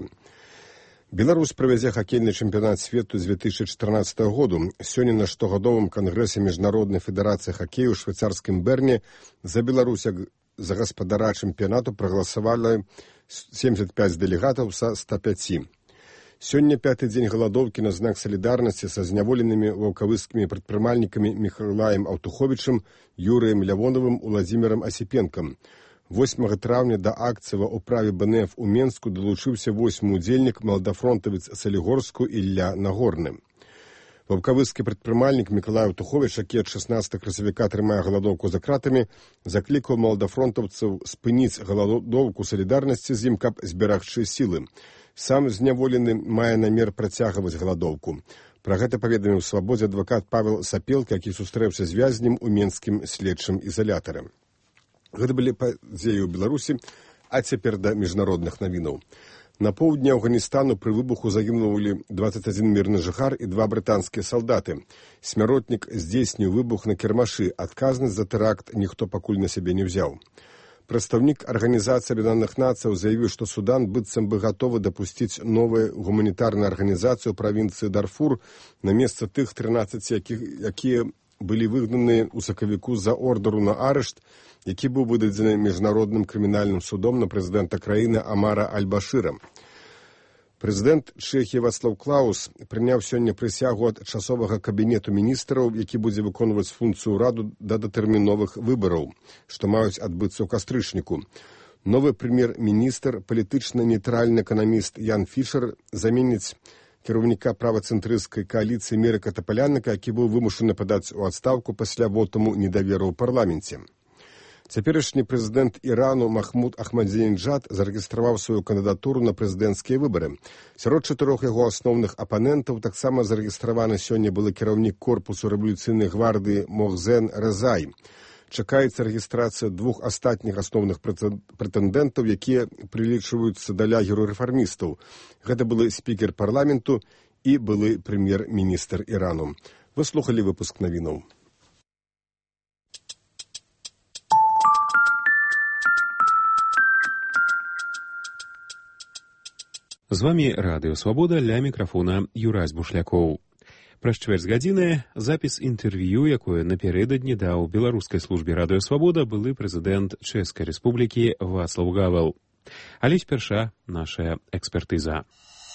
Беларусь правядзе хакейны чэмпіянат свету з две тысячи чатырнаццатага году. Сёння на штогадовым кангрэсе Міжнароднай федэрацыі хакею ў швейцарскім Берне за Беларусь за гаспадара чэмпіянату прагаласавалі семьдесят пять дэлегатаў са ста пяти. Сёння пяты дзень галадоўкі на знак салідарнасці са зняволенымі ваўкавыскімі прадпрымальнікамі Міхаілам Аўтуховічам, Юрыем Лявонавым, Уладзімірам Асіпенкам. восьмага траўня да акцыі ва ўправе Бэ Эн Эф у Менску далучыўся восьмы удзельнік маладафронтавец Салігорску Ілля Нагорны. Ваўкавыскі прадпрымальнік Мікалай Аўтуховіч, які ад шаснаццатага красавіка трымае галадоўку за кратамі, заклікаў маладафронтаўцаў спыніць галадоўку салідарнасці з ім, каб зберагчы сілы. Сам зняволены мае намер працягваць галадоўку. Пра гэта паведаміў Свабодзе адвакат Павел Сапелка, які сустрэўся з вязнем у менскім следчым ізалятары. Гэта былі падзеі ў Беларусі, а цяпер да міжнародных навінаў. На поўдні Афганістану пры выбуху загінулі двадцать один мірны жыхар і два брытанскія салдаты. Смяротнік здзейсніў выбух на кірмашы. Адказнасць за тэракт ніхто пакуль на сябе не ўзяў. Прадстаўнік Арганізацыі Аб'яднаных Нацыяў заявіў, што Судан быццам бы гатовы дапусціць новую гуманітарную арганізацыю правінцыі Дарфур на месца тых трынаццаці, якія былі выгнаныя ў сакавіку за ордеру на арышт, які быў выдадзены міжнародным крымінальным судом на прэзідэнта краіны Амара Аль-Башыра. Прэзідэнт Чэхіі Вацлаў Клаус прыняў сёння прысягу ад часовага кабінету міністраў, які будзе выконваць функцыю ўраду да датэрміновых выбараў, што маюць адбыцца ў кастрычніку. Новы прэм'ер-міністр, палітычна нейтральны эканаміст Ян Фішер заменіць кіраўніка правацэнтрысцкай кааліцыі Мерыка Тапаляныка, які быў вымушаны падаць у адстаўку пасля вотаму недаверу ў парламенце. Цяперашні прэзідэнт Ірану Махмуд Ахмадзінеджад зарэгістраваў сваю кандыдатуру на прэзідэнцкія выбары. Сярод чатырох яго асноўных апанентаў таксама зарэгістраваны сёння былы кіраўнік корпусу рэвалюцыйнай гвардыі Мохзен Резай. Чакаецца рэгістрацыя двух астатніх асноўных прэтэндэнтаў, якія прылічваюцца да лагеру рэфармістаў. Гэта былы спікер парламенту і былы прэм'ер-міністр Ірану. Вы слухалі выпуск навінаў. З вамі Радыё Свабода, ля мікрафона Юрась Бушлякоў. Праз чвэрць гадзіны запіс інтэрв'ю, якое напярэдадні даў беларускай службе Радыё Свабода былы прэзідэнт Чэшскай Рэспублікі Вацлаў Гавел. Але спярша нашая экспертыза.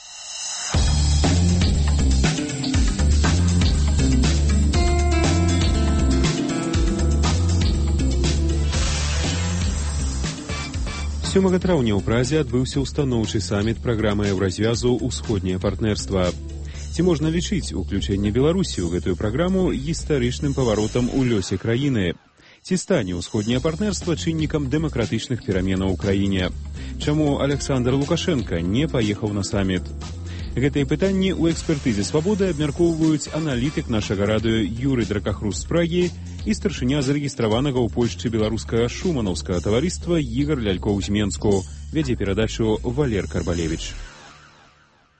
сёмага траўня ў Празе адбыўся ўстаноўчы саміт праграмы Еўразвязу «Усходняе партнерства». Ці можна лічыць уключэнне Беларусі ў гэтую праграму гістарычным паваротам у лёсе краіны? Ці стане ўсходняе партнерства чыннікам дэмакратычных пераменаў у краіне? Чаму Александр Лукашенко не паехаў на саміт? Гэтыя пытанні ў экспертызе «Свабоды» абмяркоўваюць аналітык нашага радыё Юрый Дракахрус з Прагі і старшыня зарэгістраванага ў Польшчы беларускага шуманаўскага таварыства Ігар Лялькоў з Менску. Вядзе перадачу Валер Карбалевіч.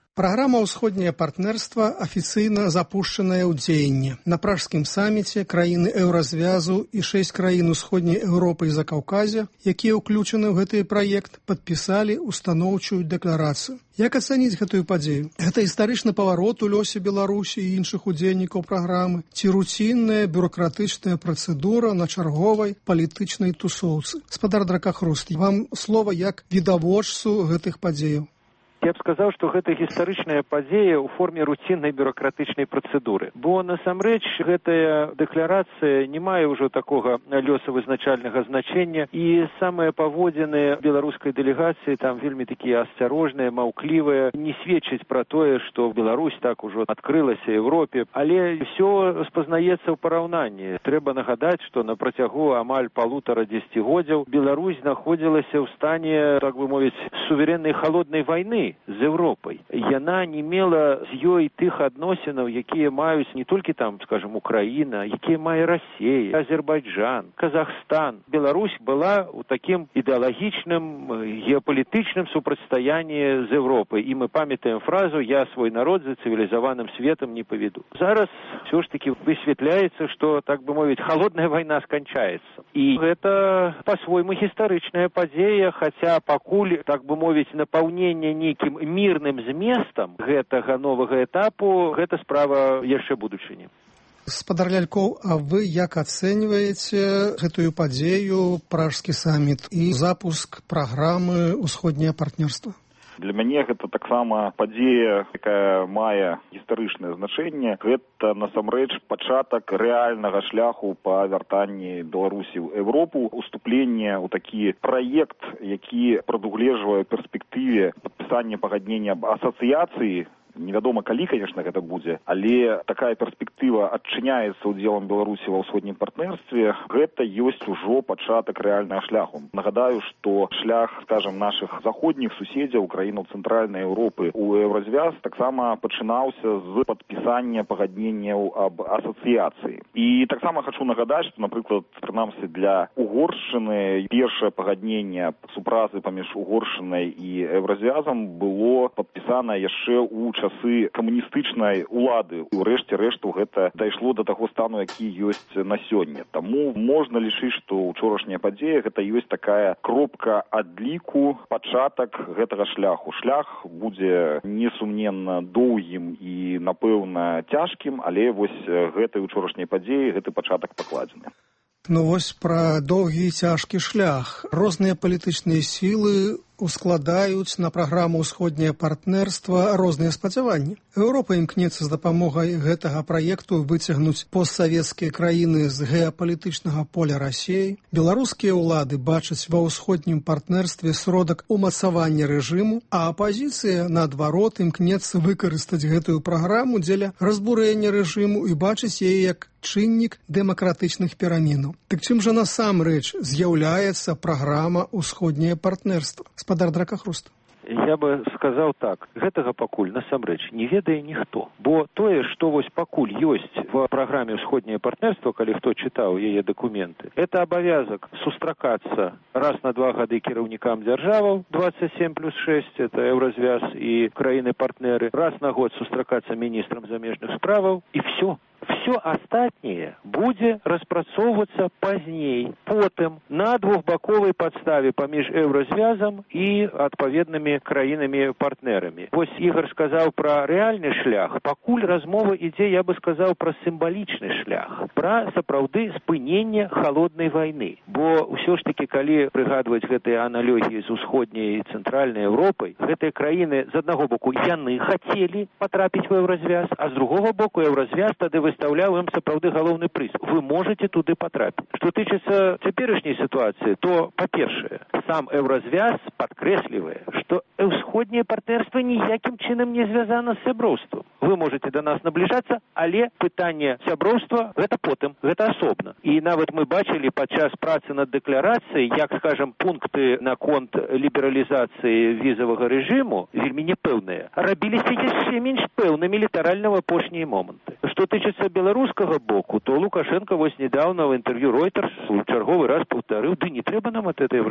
Праграма «Усходняе партнерство» афіцыйна запушчаная ў дзеянне. На пражскім саміце краіны еўразвязу і шэсць краін усходняй Еўропы і Закаўказя, якія ўключаны ў гэты праект, падпісалі устаноўчую дэкларацыю. Як ацаніць гэтую падзею? Гэта гістарычны паварот у лёсе Беларусі і іншых удзельнікаў праграмы, ці руцінная бюрократычная працэдура на чарговай палітычнай тусоўцы? Спадар Дракахруст, вам слова як відавочцу гэтых падзеяў. Я б сказаў, што гэта гістарычная падзея ў форме руціннай бюракратычнай працэдуры. Бо, насамрэч, гэтая дэкларацыя не мае ўжо такога лёсавызначальнага значення, і самыя паводзіны беларускай дэлегацыі там вельмі такія асцярожныя, маўклівыя, не сведчаць пра тое, што Беларусь так ужо адкрылася Еўропе, але ўсё спазнаецца ў параўнанні. Трэба нагадаць, што на працягу амаль палутара дзесяцігоддзяў Беларусь знаходзілася ў стане, так бы мовіць, суверэннай халоднай вайны з Еўропай. Яна не мела з ёй тых адносінаў, якія маюць не толькі там, скажем, Украіна, якія мае Расія, Азербайджан, Казахстан. Беларусь была ў такім ідэалагічным, геапалітычным супрацьстаянні з Еўропай. І мы памятаем фразу «Я свой народ за цывілізаваным светам не паведу». Зараз ўсё ж таки высвятляецца, што, так бы мовіць, халодная вайна сканчаецца. І гэта па-свойму гістарычная падзея, хаця пакуль, так бы мовіць, напаўнення нейкім мірным зместам гэтага новага этапу, гэта справа яшчэ будучыні. Спадар Лялькоў, а вы як ацэньваеце гэтую падзею, пражскі саміт і запуск праграмы «Усходняе партнерство»? Для мяне гэта таксама падзея, якая мае гістарычнае значэнне. Гэта, насамрэч, пачатак рэальнага шляху па вяртанні Беларусі ў Еўропу, уступленне ў такі праект, які прадугледжвае перспектыве падпісання пагаднення аб асацыяцыі. Невядома, калі, конечно, гэта будзе, але такая перспектыва адчыняецца ўдзелам Беларусі ва ўсходнім партнерстве. Гэта ёсць ужо пачатак рэальнага шляху. Нагадаю, што шлях, скажем, нашых заходніх суседзяў, краінаў цэнтральнай Еўропы ў еўразвяз таксама пачынаўся з падпісання пагадненняў аб асацыяцыі. І таксама хачу нагадаць, што, напрыклад, прынамсі для Угоршчыны першае пагадненне супразы паміж Угоршчынай і еўразвязам было падпісана яшчэ ў часы камуністычнай улады. І ўрэшце рэшту гэта дайшло да таго стану, які ёсць на сёння. Таму можна лічыць, што ўчорашняя падзея гэта ёсць такая кропка адліку, пачатак гэтага шляху. Шлях будзе несумненна доўгім і, напэўна, цяжкім, але вось гэтай учорашняй падзеі гэты пачатак пакладзены. Ну вось пра доўгі і цяжкі шлях. Розныя палітычныя сілы ускладаюць на праграму «Усходняе партнерство» розныя спадзяванні. Еўропа імкнецца з дапамогай гэтага праекту выцягнуць постсавецкія краіны з геапалітычнага поля Расіі. Беларускія ўлады бачаць ва ўсходнім партнерстве сродак умацавання рэжыму, а апазіцыя, наадварот, імкнецца выкарыстаць гэтую праграму дзеля разбурэння рэжыму і бачыць яе як чыннік дэмакратычных пераменаў. Так чым жа насамрэч з'яўляецца праграма «Усходняе партнерство»? Спадар Дракахруст. Я бы сказаў так, гэтага пакуль насамрэч не ведае ніхто. Бо тое, што вось пакуль ёсць в праграме «Усходняе партнерство», калі хто чытаў яе дакументы, это абавязак сустракацца раз на два гады кіраўнікам дзяржаваў, двадцать семь плюс шесть, это еўразвяз і краіны-партнеры, раз на год сустракацца міністрам замежных справаў, і все. Все астатняе будзе распрацоўвацца пазней, потым на двухбаковай падставе паміж еўразвязам і адпаведнымі краінамі-партнерамі. Вось Ігор сказаў пра рэальны шлях, пакуль размова ідзе, я бы сказаў, пра сімвалічны шлях, пра сапраўды спыненне халоднай вайны. Бо ўсё ж такі, калі прыгадваць гэтыя аналогіі з усходняй і цэнтральнай Еўропай, гэтыя краіны, з аднаго боку, яны хацелі патрапіць у еўразвяз, а з другога боку, еўразвяз тады выставляў ім сапраўды галоўны прыз. Вы можете туды патрапіць. Што тычыцца цяперашняй сітуацыі, то, па-першае, сам еўразвяз падкрэслівае, што ўсходняе партнерства ніякім чынам не звязана з сяброўствам. Вы можете да нас набліжацца, але пытанне сяброўства гэта потым, гэта асобна. І нават мы бачылі падчас працы над дэкларацыяй, як, скажам, пункты наконт лібералізацыі візавага рэжыму вельмі непэўныя, рабіліся яшчэ менш пэўнымі літаральна ў апошнія моманты. Што тычыцца беларускага боку, то Лукашенко вось недавно в інтэрв'ю Reuters у чарговы раз паўтарыў, ды не трэба нам ад этой еўразвяз, нам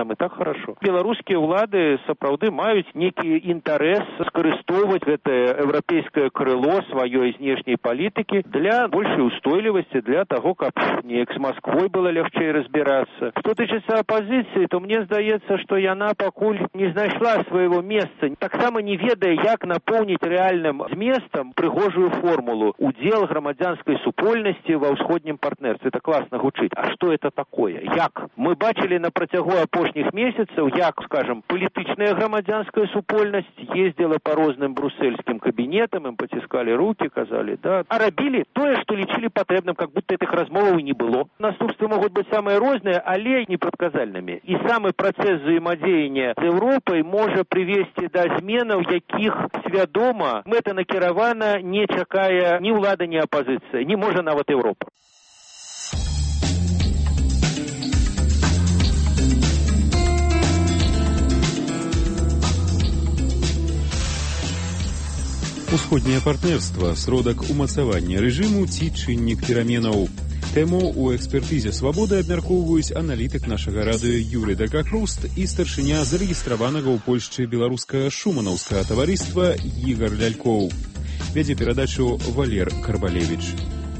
там і так хорошо. Беларускія ўлады сапраўды маюць некі інтарэс скарыстоўваць гэтае еўрапейскае крыло сваёй знешняй палітыкі для большай устойлівасці, для таго, каб неяк з Масквой было лягчэй разбірацца. Што тычыцца апазіцыі, то мне здаецца, што яна пакуль не знайшла свайго месца. Таксама не ведае, як напоўніць рэальным зместам прыгожую формулу удзел грамадзянскай супольнасці ва ўсходнім партнерстве. Это класна гучыць. А што это такое? Як? Мы бачылі на працягу апошніх месяцаў, як, скажем, палітычная грамадзянская супольнасць ездзіла па розным брусельскім кабінетам, ім паціскалі рукі, казалі, да, а рабілі тое, што лічылі патрэбным, как будто этих размоваў і не было. Наступствы могуць быць самыя розныя, але непрадказальнымі. І самы працэс взаемадзеяння з Еўропай можа прывесці да зменаў, якіх свядома мэтанакіравана не чакае ні ўлада, ні апазіцыя, не можа нават Еўропа. Усходняе партнерства, сродак умацавання рэжыму ці чыннік пераменаў. Тэму ў экспертызе «Свабоды» абмяркоўваюць аналітык нашага радыё Юрый Даркахруст і старшыня зарэгістраванага ў Польшчы беларускага шуманаўскага таварыства Ігар Лялькоў. Вядзе перадачу Валер Карбалевіч.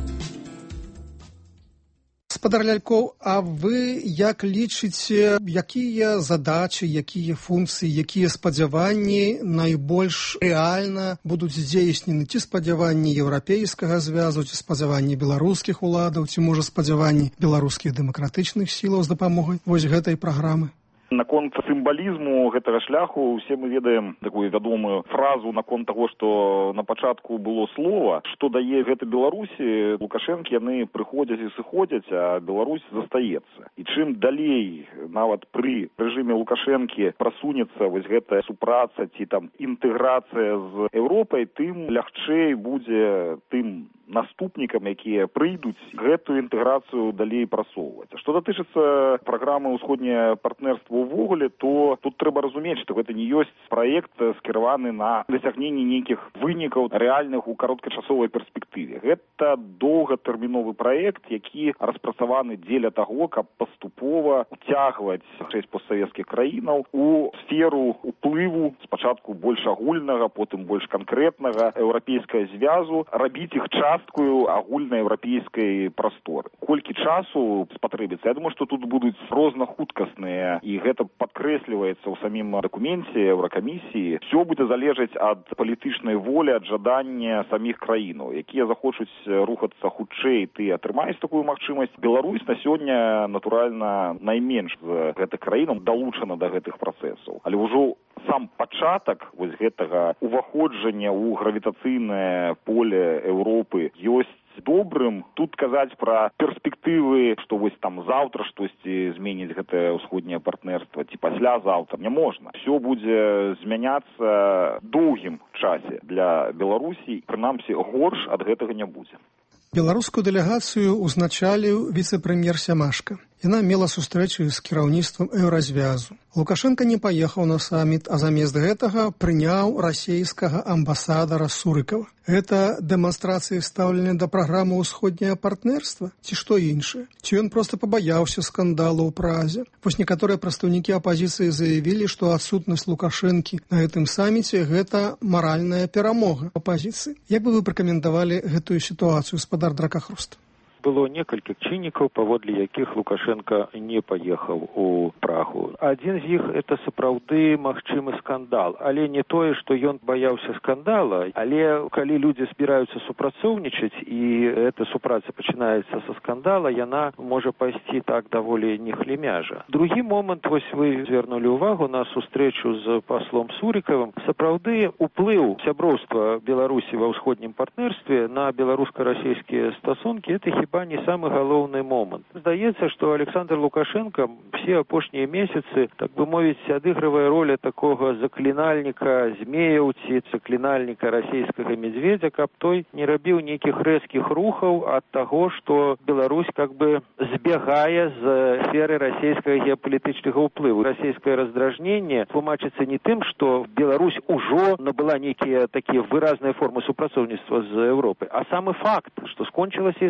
Гаспадар Лялькоў, а вы як лічыце, якія задачы, якія функцыі, якія спадзяванні найбольш рэальна будуць здзейснены? Ці спадзяванні еўрапейскага звязу, ці спадзяванні беларускіх уладаў, ці можа спадзяванні беларускіх дэмакратычных сілаў з дапамогай вось гэтай праграмы? Наконт сімвалізму гэтага шляху усе мы ведаем такую вядомую фразу наконт таго, што на пачатку было слова, што дае гэта Беларусі. Лукашэнкі яны прыходзяць і сыходзяць, а Беларусь застаецца. І чым далей нават пры рэжыме Лукашэнкі прасунецца вось гэтая супраца ці там інтэграцыя з Еўропай, тым лягчэй будзе тым наступнікам, якія прыйдуць гэтую інтэграцыю далей прасоўваць. А што датычыцца праграмы «Усходняе партнерство» увогуле, то тут трэба разумець, што гэта не ёсць праект скіраваны на дасягненне нейкіх вынікаў рэальных у кароткачасовай перспектыве. Гэта доўгатэрміновы праект, які распрацаваны дзеля таго, каб паступова уцягваць шэсць постсавецкіх краінаў у сферу уплыву, спачатку больш агульнага, потым больш канкрэтнага еўрапейскага звязу, рабіць іх часткаю агульнаеўрапейскай прасторы. Колькі часу спатрэбіцца? Я думаю, што тут будуць рознахуткасныя, і гэта падкрэсліваецца ў самім дакуменце Еўракамісіі. Все будзе залежаць ад палітычнай волі, ад жадання саміх краінаў, якія захочуць рухацца хутчэй, ты атрымаеш такую магчымасць. Беларусь на сёння, натуральна, найменш з гэтых краінаў далучана да гэтых працэсаў. Але ўжо сам пачатак вось гэтага уваходжання ў гравітацыйнае поле Еўропы ёсць добрым. Тут казаць пра перспектывы, што вось там заўтра штосьці зменіць гэтае ўсходняе партнерства ці паслязаўтра не можна. Все будзе змяняцца доўгім часе для Беларусі. Прынамсі, горш ад гэтага не будзе. Беларускую дэлегацыю узначаліў віцэ-прэм'ер Сямашка. Яна мела сустрэчу з кіраўніцтвам еўразвязу. Лукашенко не паехаў на саміт, а замест гэтага прыняў расейскага амбасадара Сурыкова. Гэта дэманстрацыя стаўлення да праграмы «Усходняе партнерства» ці што іншае? Ці ён проста пабаяўся скандалу ў Празе? Вось некаторыя прадстаўнікі апазіцыі заявілі, што адсутнасць Лукашэнкі на гэтым саміце – гэта маральная перамога апазіцыі. Як бы вы пракаментавалі гэтую сітуацыю, гаспадар Даркахруст? Было некалькі чыннікаў, паводле якіх Лукашенко не паехаў у Прагу. Адзін з іх – это сапраўды магчымы скандал. Але не тое, што ён баяўся скандала, але калі людзі збіраюцца супрацоўнічаць і эта супраца пачынаецца са скандала, яна можа пайсці так даволі нехлемяжа. Другі момант, вось вы звярнулі ўвагу на сустрэчу з паслом Сурыкавым. Сапраўды уплыў сяброўства Беларусі ва ўсходнім партнерстве на беларуска-расійскія стасункі – это хіба не самый галоўны момант. Здаецца, што Александр Лукашенко все апошнія месяцы, так бы мовіць, адыгрывае роль такога заклінальніка змеяўці, заклінальніка расійскага медведя, каб той не рабіў нейкіх рэзкіх рухаў ад таго, што Беларусь как бы збягае з сферы расійскага геапалітычнага ўплыву. Расійскае раздражненне тлумачыцца не тым, што Беларусь ужо набыла нейкія такія выразныя формы супрацоўніцтва з Еўропай, а самы факт, што скончылася ізаляцыя.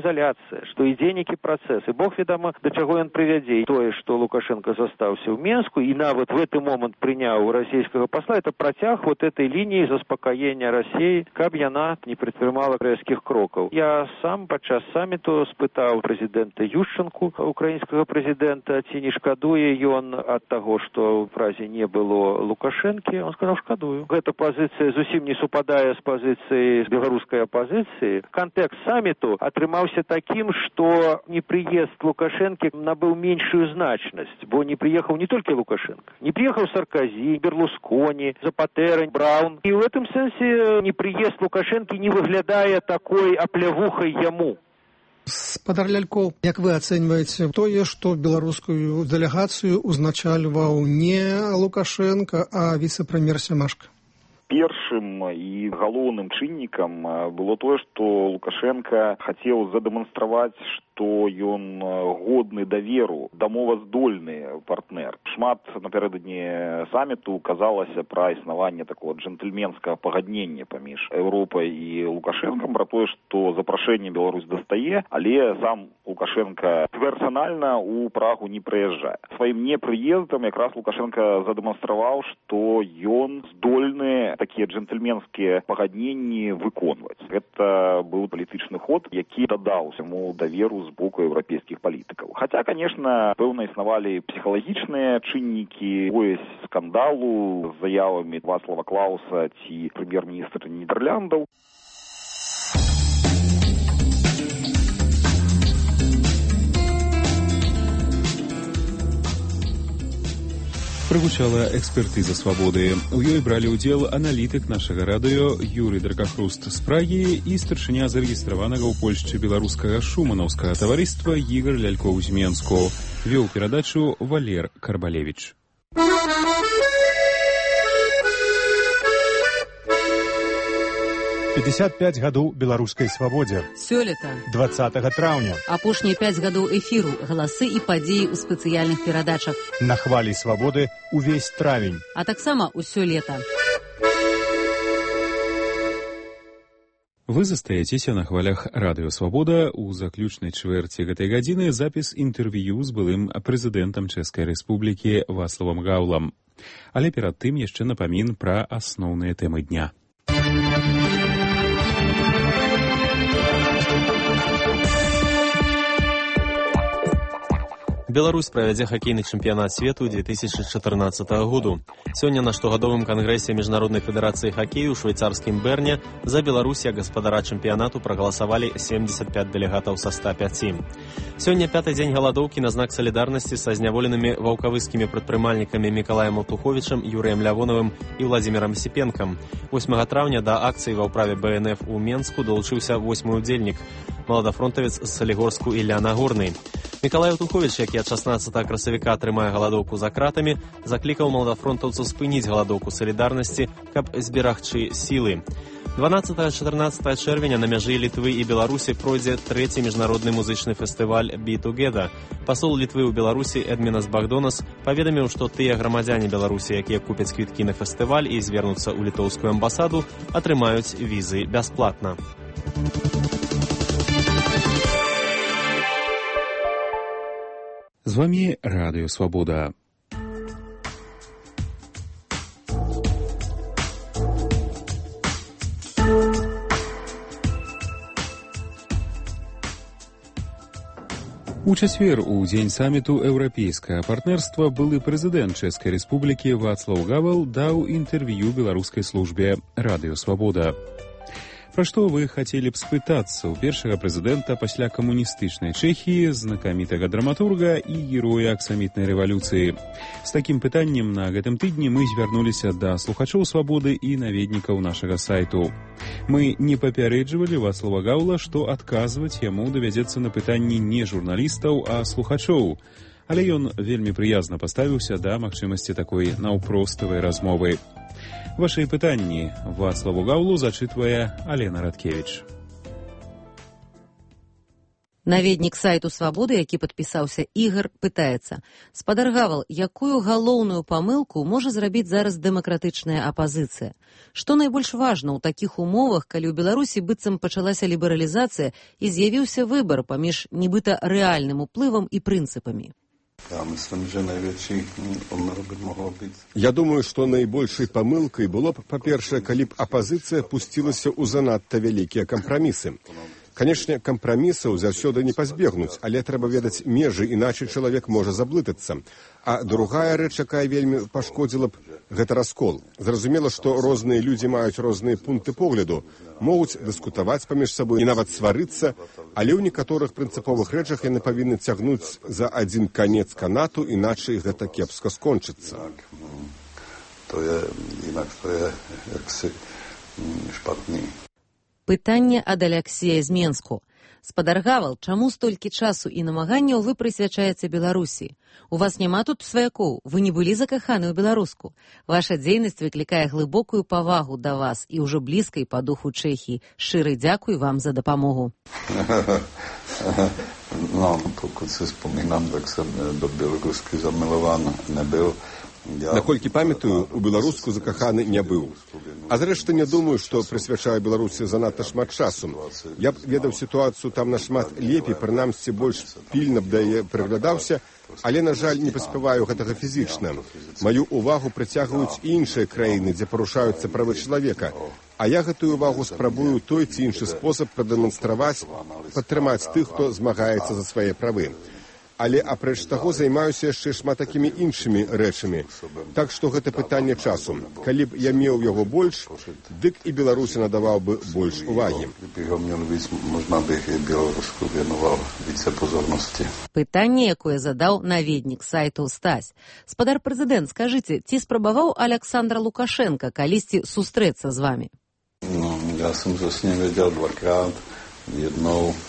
працэс, што ідзе нейкі працэс, і Бог ведама, да чаго ён прывядзе. Тое, што Лукашенко застаўся ў Менску і нават в гэты момант прыняў расійскага пасла, это працяг вот этой лініі заспакаення Расіі, каб яна не прадпрымала рэзкіх крокаў. Я сам падчас саміту спытаў прэзідэнта Ющенку, украінскага прэзідэнта, ці не шкадуе ён ад таго, што ў празе не было Лукашэнкі. Он сказаў, шкадую. Гэта пазіцыя зусім не супадае з пазіцыяй з беларускай апазіцыі. Кантэкст саміту атрымаўся такім, што непрыезд Лукашэнкі набыў меншую значнасць, бо не прыехаў не толькі Лукашенко, не прыехаў Саркозі, Берлусконі, Запатера, Браун. І ў гэтым сэнсе непрыезд Лукашэнкі не выглядае такой аплявухай яму. Спадар Лялькоў, як вы ацэньваеце тое, што беларускую дэлегацыю узначальваў не Лукашенко, а віцэ-прэм'ер Семашка? Першым і галоўным чыннікам было тое, што Лукашенко хацеў задэманстраваць, што ён годны даверу, дамоваздольны партнер. Шмат напярэдадні саміту казалася пра існаванне такого джентльменскага пагаднення паміж Еўропай і Лукашенкам, пра тое, што запрашэнне Беларусь дастае, але сам Лукашенко персанальна ў Прагу не прыязджае. Сваім непрыездам якраз Лукашенко задэманстраваў, што ён здольны такія джентльменскія пагадненні выконваць. Гэта быў палітычны ход, які дадаў яму даверу з боку еўрапейскіх палітыкаў. Хаця, конечно, пэўна існавалі псіхалагічныя чыннікі, пояс скандалу з заявамі Вацлава Клауса ці прэм'ер-міністра Нідэрляндаў. Прагучала экспертыза «Свабоды». У ёй бралі ўдзел аналітык нашага радыё Юрый Дракахруст з Прагі і старшыня зарэгістраванага ў Польшчы беларускага шуманаўскага таварыства Ігар Лялькоў з Менску. Вёў перадачу Валер Карбалевіч. пятьдесят пять гадоў беларускай свабодзе. Сёлета. двадцатага траўня. Апошнія пяць гадоў эфіру, галасы і падзеі ў спецыяльных перадачах. На хвалі свабоды увесь травень. А таксама ўсё лета. Вы застаецеся на хвалях радыё «Свабода». У заключнай чвэрці гэтай гадзіны запіс інтэрв'ю з былым прэзідэнтам Чэшскай Рэспублікі Вацлавам Гаўлам. Але перад тым яшчэ напамін пра асноўныя тэмы дня. Беларусь правядзе хакейны чэмпіянат свету две тысячи чатырнаццатага году. Сёння на штогадовым кангрэсе Міжнароднай федэрацыі хакею ў швейцарскім Берне за Беларусь як гаспадара чэмпіянату прагаласавалі семьдесят пять дэлегатаў са ста пяці. Сёння пяты дзень галадоўкі на знак салідарнасці са зняволенымі ваўкавыскімі прадпрымальнікамі Мікалаем Аўтуховічам, Юрыем Лявонавым і Владзімірам Сіпенкам. восьмага траўня да акцыі ва ўправе Бэ Эн Эф у Менску далучыўся восьмы ўдзельнік, маладафронтавец з Салігорску Ілля Нагорны. Мікалай Аўтуховіч, які ад шаснаццатага красавіка трымае галадоўку за кратамі, заклікаў маладафронтаўцаў спыніць галадоўку салідарнасці, каб зберагчы сілы. дванаццатага-чатырнаццатага чэрвеня на мяжы Літвы і Беларусі пройдзе трэці міжнародны музычны фестываль «Be Together». Пасол Літвы ў Беларусі Эдмінас Багдонас паведаміў, што тыя грамадзяне Беларусі, якія купяць квіткі на фестываль і звернуцца ў літоўскую амбасаду, атрымаюць візы бясплатна. З вамі радыё «Свабода». У чацвер у дзень саміту еўрапейскага партнерства былы прэзідэнт Чэшскай Рэспублікі Вацлаў Гавал даў інтэрв'ю беларускай службе радыё «Свабода». Пра што вы хацелі б спытацца ў першага прэзідэнта пасля камуністычнай Чэхіі, знакамітага драматурга і героя аксамітнай рэвалюцыі? З такім пытаннем на гэтым тыдні мы звярнуліся да слухачоў «Свабоды» і наведнікаў нашага сайту. Мы не папярэджвалі Вацлава Гаўла, што адказваць яму давядзецца на пытанні не журналістаў, а слухачоў. Але ён вельмі прыязна паставіўся да магчымасці такой наўпроставай размовы. Вашыя пытанні Вацлаву Гаўлу зачытвае Алена Радкевіч. Наведнік сайту «Свабоды», які падпісаўся Ігар, пытаецца: «Спадар Гавал, якую галоўную памылку можа зрабіць зараз дэмакратычная апазіцыя? Што найбольш важна ў такіх умовах, калі ў Беларусі быццам пачалася лібералізацыя і з'явіўся выбар паміж нібыта рэальным уплывам і прынцыпамі?» Я думаю, што найбольшай памылкай было б, па-першае, калі б апазіцыя пусцілася ў занадта вялікія кампрамісы. Канешне, кампрамісаў заўсёды не пазбегнуць, але трэба ведаць межы, іначай чалавек можа заблытацца. А другая рэч, якая вельмі пашкодзіла б, гэта раскол. Зразумела, што розныя людзі маюць розныя пункты погляду, могуць дыскутаваць паміж сабой і нават сварыцца, але ў некаторых прынцыповых рэчах яны павінны цягнуць за адзін канец канату, іначай гэта кепска скончыцца. То є, інакш то є, як си, шпатні. Пытанне ад Аляксея з Менску. Спадар Гавал, чаму столькі часу і намаганняў вы прысвячаеце Беларусі? У вас няма тут сваякоў, вы не былі закаханы ў беларуску. Ваша дзейнасць выклікае глыбокую павагу да вас і ўжо блізкай па духу Чэхіі. Шчыры дзякуй вам за дапамогу. No, pokud si vzpomínám, tak jsem do Bělorusky zamilován nebyl. Наколькі памятаю, у беларуску закаханы не быў. А зрэшты, не думаю, што прысвячаю Беларусі занадта шмат часу. Я б ведаў сітуацыю там нашмат лепей, прынамсі больш пільна б да яе прыглядаўся, але, на жаль, не паспяваю гэтага фізічна. Маю увагу прыцягваюць і іншыя краіны, дзе парушаюцца правы чалавека. А я гэтую увагу спрабую той ці іншы спосаб прадэманстраваць, падтрымаць тых, хто змагаецца за свае правы. Але апрэч таго займаюся яшчэ шмат такімі іншымі рэчамі. Так што гэта пытанне часу. Калі б я меў яго больш, дык і Беларусі надаваў бы больш увагі. Пытанне, якое задаў наведнік сайту Стась. Спадар прэзідэнт, скажыце, ці спрабаваў Аляксандр Лукашенко калісьці сустрэцца з вамі? No, ja som sa s ním vedel dvakrát. Jednou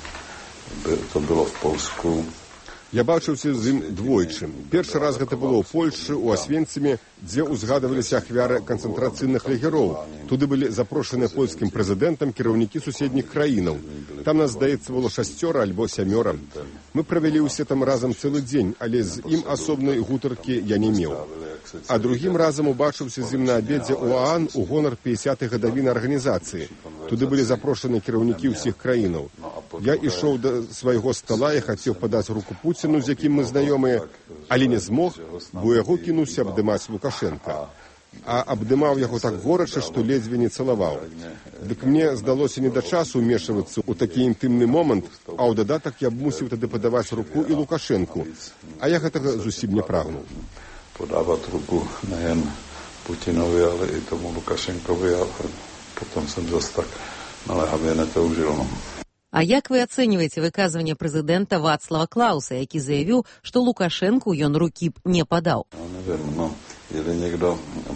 to было в Polsku. Я бачыўся з ім двойчы. Першы раз гэта было ў Польшы, у Асвенцыме, дзе ўзгадываліся ахвяры канцэнтрацыйных лагероў. Туды былі запрошаныя польскім прэзідэнтам кіраўнікі суседніх краінаў. Там нас, здаецца, было шасцёра альбо сямёра. Мы правялі ўсе там разам цэлы дзень, але з ім асобнай гутаркі я не меў. А другім разам убачыўся з ім на абедзе ў ААН у гонар пяцідзясятай гадавіны арганізацыі. Туды былі запрошаны кіраўнікі ўсіх краінаў. Я ішоў да свайго стала і хацеў падаць руку Пуціну, з якім мы знаёмыя, але не змог, бо яго кінуўся абдымаць Лукашенка. А абдымаў яго так горача, што ледзьве не цалаваў. Дык мне здалося не да часу ўмешвацца ў такі інтымны момант, а ў дадатак я б мусіў тады падаваць руку і Лукашенку. А я гэтага зусім не прагнуў. Podávať ruku nejen Putinovi, ale i tomu Lukašenkovi a potom jsem zase tak naléhavě netoužil. No. А як вы ацэньваеце выказванне прэзідэнта Вацлава Клауса, які заявіў, што Лукашэнку ён рукі б не падаў? No, neviem, no, jeli niekto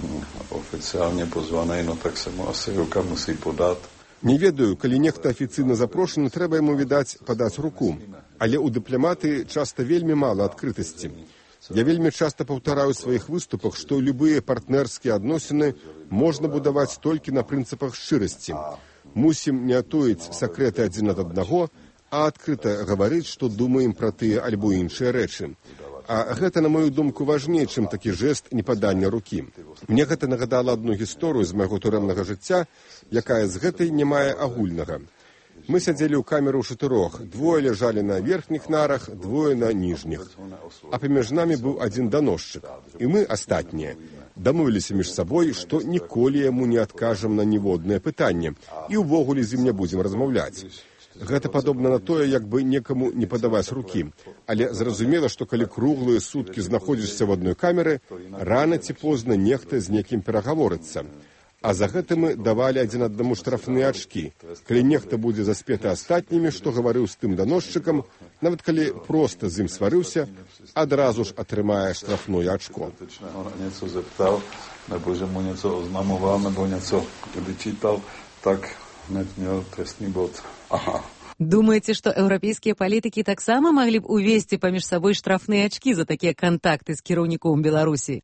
oficiálne pozvaný, no tak sa mu asi ruka musí podať. Не ведаю, калі нехта афіцыйна запрошаны, трэба яму, відаць, падаць руку. Але ў дыпламаты часта вельмі мала адкрытасці. Я вельмі часта паўтараю ў сваіх выступах, што любыя партнерскія адносіны можна будаваць толькі на прынцыпах шчырасці. Мусім не атоіць сакрэты адзін ад аднаго, а адкрыта гаварыць, што думаем пра тыя альбо іншыя рэчы. А гэта, на мою думку, важней, чым такі жэст непадання рукі. Мне гэта нагадала адну гісторыю з майго турэмнага жыцця, якая з гэтай не мае агульнага. Мы сядзелі ў камеру ў чатырох, двое ляжалі на верхніх нарах, двое на ніжніх. А паміж намі быў адзін даносчык. І мы, астатнія, дамовіліся між сабой, што ніколі яму не адкажам на ніводнае пытанне і ўвогуле з ім не будзем размаўляць. Гэта падобна на тое, як бы некаму не падаваць рукі. Але зразумела, што калі круглыя суткі знаходзішся в адной камеры, рана ці позна нехта з некім перагаворыцца. А за гэта мы давалі адзін аднаму штрафныя ачкі. Калі нехта будзе заспеты астатнімі, што гаварыў з тым даносчыкам, нават калі проста з ім сварыўся, адразу ж атрымае штрафное ачко. Nieco zeptal, nebo že mu něco oznamoval, nebo něco vyčítal, tak hned měl trestný bod. Aha. Думаеце, што еўрапейскія палітыкі таксама маглі б увесці паміж сабой штрафныя ачкі за такія кантакты з кіраўніком Беларусі?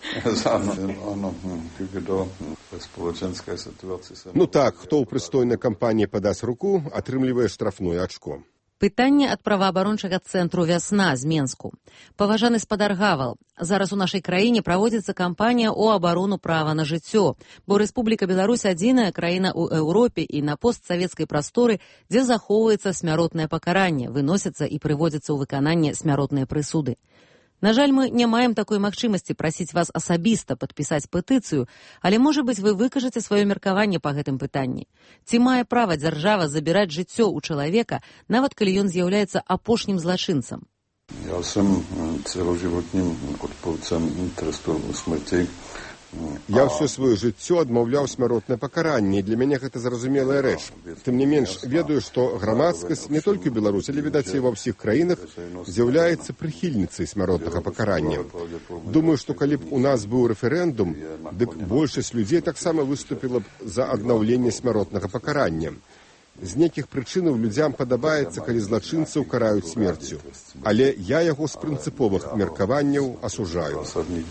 Ну так, хто ў прыстойнай кампаніі падасць руку, атрымлівае штрафное ачко. Пытанне ад праваабарончага цэнтру «Вясна» з Менску. Паважаны спадар Гавал, зараз у нашай краіне праводзіцца кампанія ў абарону права на жыццё, бо Рэспубліка Беларусь адзіная краіна ў Еўропе і на постсавецкай прасторы, дзе захоўваецца смяротнае пакаранне, выносяцца і прыводзяцца ў выкананне смяротныя прысуды. На жаль, мы не маем такой магчымасці прасіць вас асабіста падпісаць петыцыю, але, можа быць, вы выкажаце сваё меркаванне па гэтым пытанні. Ці мае права дзяржава забіраць жыццё ў чалавека, нават калі ён з'яўляецца апошнім злачынцам? Я сам целоживотнім адпаўцам тресту смерти. Я ўсё сваё жыццё адмаўляў смяротнае пакаранне, і для мяне гэта зразумелая рэч. Тым не менш, ведаю, што грамадскасць не толькі ў Беларусі, але, відаць, і ва ўсіх краінах з'яўляецца прыхільніцай смяротнага пакарання. Думаю, што калі б у нас быў рэферэндум, дык большасць людзей таксама выступіла б за аднаўленне смяротнага пакарання. З нейкіх прычынаў людзям падабаецца, калі злачынцаў караюць смерцю. Але я яго з прынцыповых меркаванняў асужаю.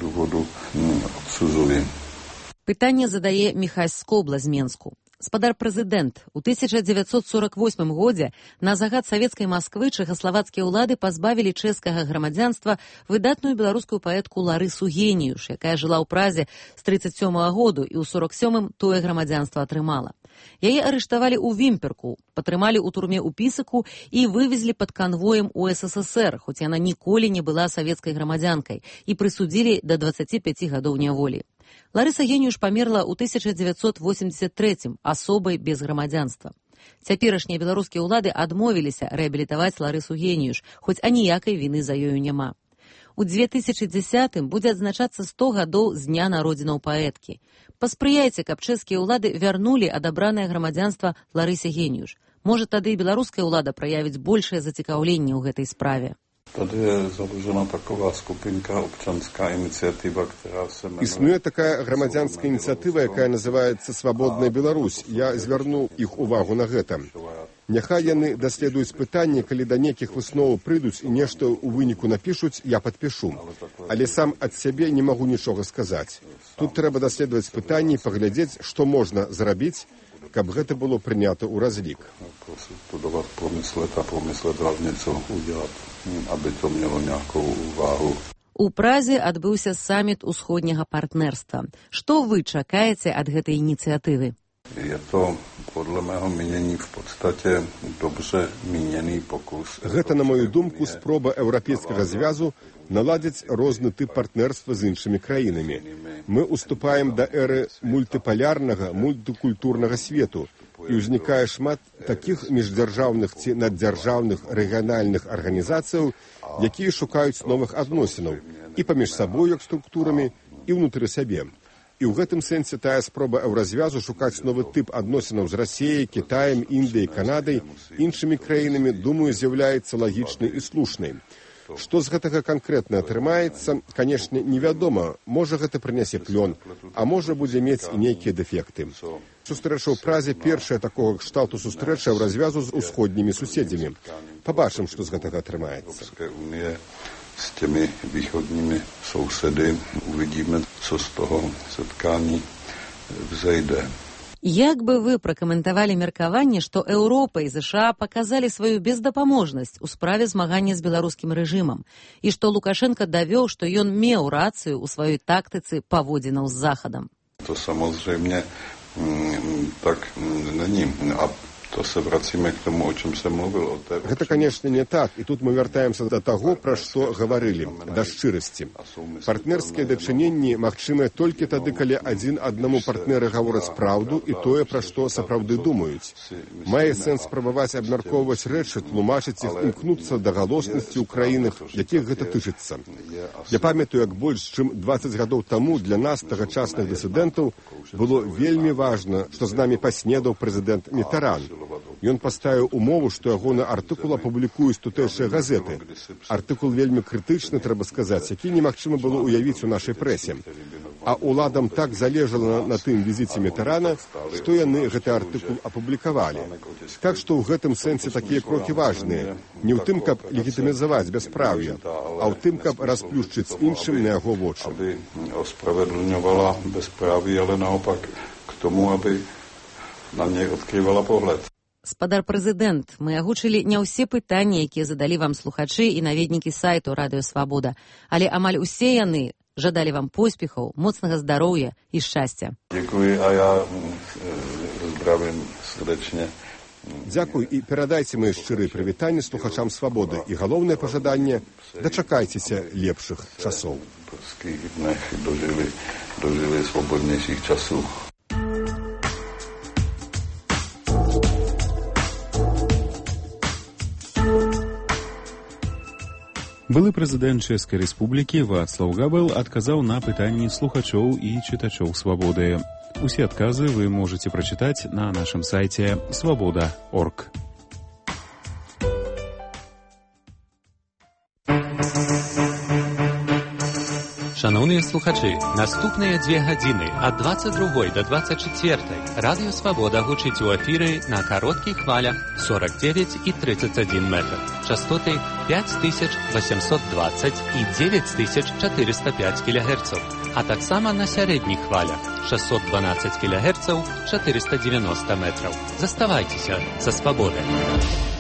Пытанне задае Міхась Скобла з Менску. Спадар прэзідэнт, у тысяча дзевяцьсот сорок восьмым годзе на загад савецкай Масквы чэхаславацкія ўлады пазбавілі чэшскага грамадзянства выдатную беларускую паэтку Ларысу Геніюш, якая жыла ў Празе з трыццаць сёмага году і ў сорок сёмым тое грамадзянства атрымала. Яе арыштавалі ў Вімперку, патрымалі ў турме ў Пісаку і вывезлі пад канвоем у эс эс эс эр, хоць яна ніколі не была савецкай грамадзянкай, і прысудзілі да дваццаці пяці гадоў няволі. Ларыса Геніюш памерла ў тысяча дзевяцьсот восемьдесят трэцім асобай без грамадзянства. Цяперашнія беларускія ўлады адмовіліся рэабілітаваць Ларысу Геніюш, хоць аніякай віны за ёю няма. У две тысячы дзесятым будзе адзначацца сто гадоў з дня народзінаў паэткі. Паспрыяйце, каб чэшскія ўлады вярнулі адабранае грамадзянства Ларысе Геніюш. Можа, тады і беларуская ўлада праявіць большае зацікаўленне ў гэтай справе. Tady je založena taková skupinka občanská iniciativa, která se jmenuje... Існує така громадянська ініціатива, яка називається «Свободна Білорусь». Я зверну їх увагу на гэта. Няхай яны даследуюць пытанне, калі да нейкіх высноваў прыйдуць і нешта ў выніку напішуць, я падпішу. Але сам ад сябе не магу нічога сказаць. Тут трэба даследаваць пытанне і паглядзець, што можна зрабіць, каб гэта было прынята ў разлік. Studovat, promyslet a promyslet hlavně, co udělat, aby to mělo nějakou váhu. У Празе адбыўся саміт усходняга партнерства. Што вы чакаеце ад гэтай ініцыятывы? Je to, podle mého mínění, v podstatě dobře míněný pokus. Гэта, на мою думку, спроба Еўрапейскага звязу наладзіць розны тып партнерства з іншымі краінамі. Мы уступаем да эры мультыпалярнага, мультыкультурнага свету, і ўзнікае шмат такіх міждзяржаўных ці наддзяржаўных рэгіянальных арганізацыяў, якія шукаюць новых адносінаў і паміж сабой як структурамі, і ўнутры сябе. І ў гэтым сэнсе тая спроба еўразвязу шукаць новы тып адносінаў з Расіяй, Кітаем, Індыяй, Канадай, іншымі краінамі, думаю, з'яўляецца лагічнай і слушнай. Што з гэтага канкрэтна атрымаецца, канешне, невядома. Можа, гэта прынясе плён, а можа, будзе мець і нейкія дэфекты. Сустрэча ў Празе першая такога кшталту сустрэча еўразвязу з усходнімі суседзямі. Пабачым, што з гэтага атрымаецца. S těmi východními sousedy uvidíme, co z toho setkání vzejde. Як бы вы пракаментавалі меркаванне, што Еўропа і ЗША паказалі сваю бездапаможнасць у справе змагання з беларускім рэжымам і што Лукашенко давёў, што ён меў рацыю ў сваёй тактыцы паводзінаў з Захадам? To samozřejmě tak není. A to se vracíme k tomu, o čem jsem mluvil. Гэта, конечно, не так. І тут мы вяртаемся да таго, пра што гаварылі, да шчырасці. Партнерскія дачыненні магчымыя толькі тады, калі адзін аднаму партнеры гавораць праўду і тое, пра што сапраўды думаюць. Мае сэнс спрабаваць абмяркоўваць рэчы, тлумачыць іх, імкнуцца да галоснасці ў краінах, якіх гэта тычыцца. Я памятаю, як больш чым дваццаць гадоў таму для нас, тагачасных дысідэнтаў, было вельмі важна, што з намі паснедаў прэзідэнт Мітаран. Ён паставіў умову, што ягоны артыкул апублікуюць тутэйшыя газеты. Артыкул вельмі крытычны, трэба сказаць, які немагчыма было ўявіць у нашай прэсе. А ўладам так залежала на тым візіце Мітарана, што яны гэты артыкул апублікавалі. Так што ў гэтым сэнсе такія крокі важныя. Не ў тым, каб легітымізаваць бяспраўе, а ў тым, каб расплюшчыць іншым на яго вочы. Aby ospravedlňovala bezpráví, ale naopak k tomu, aby na něj odkrývala pohled. Спадар прэзідэнт, мы агучылі не ўсе пытанні, якія задалі вам слухачы і наведнікі сайту Радыё Свабода, але амаль усе яны жадалі вам поспехаў, моцнага здароўя і шчасця. Дзякую, а я здравым срдэчна. Дзякуй і перадайце мои шчырыя прывітанні слухачам Свабоды і галоўнае пажаданне – дачакайцеся лепшых часоў. Дожылі, дожылі свабоднейшых часоў. Былы прэзідэнт Чэшскай рэспублікі Вацлаў Гавел адказаў на пытанні слухачоў і чытачоў Свабоды. Усе адказы вы можаце прачытаць на нашым сайце свабода крапка орг. Шановныя слухачы, наступныя дзве гадзіны ад дваццаць другой да дваццаць чацвёртай Радыё Свабода гучыць у эфіры на кароткіх хвалях сорок девять і тридцать один метр, частоты пять тысяч восемьсот двадцать і девять тысяч четыреста пять килогерцаў, а таксама на сярэдніх хвалях шестьсот двенадцать килогерцаў, четыреста девяносто метров. Заставайцеся са Свабодай.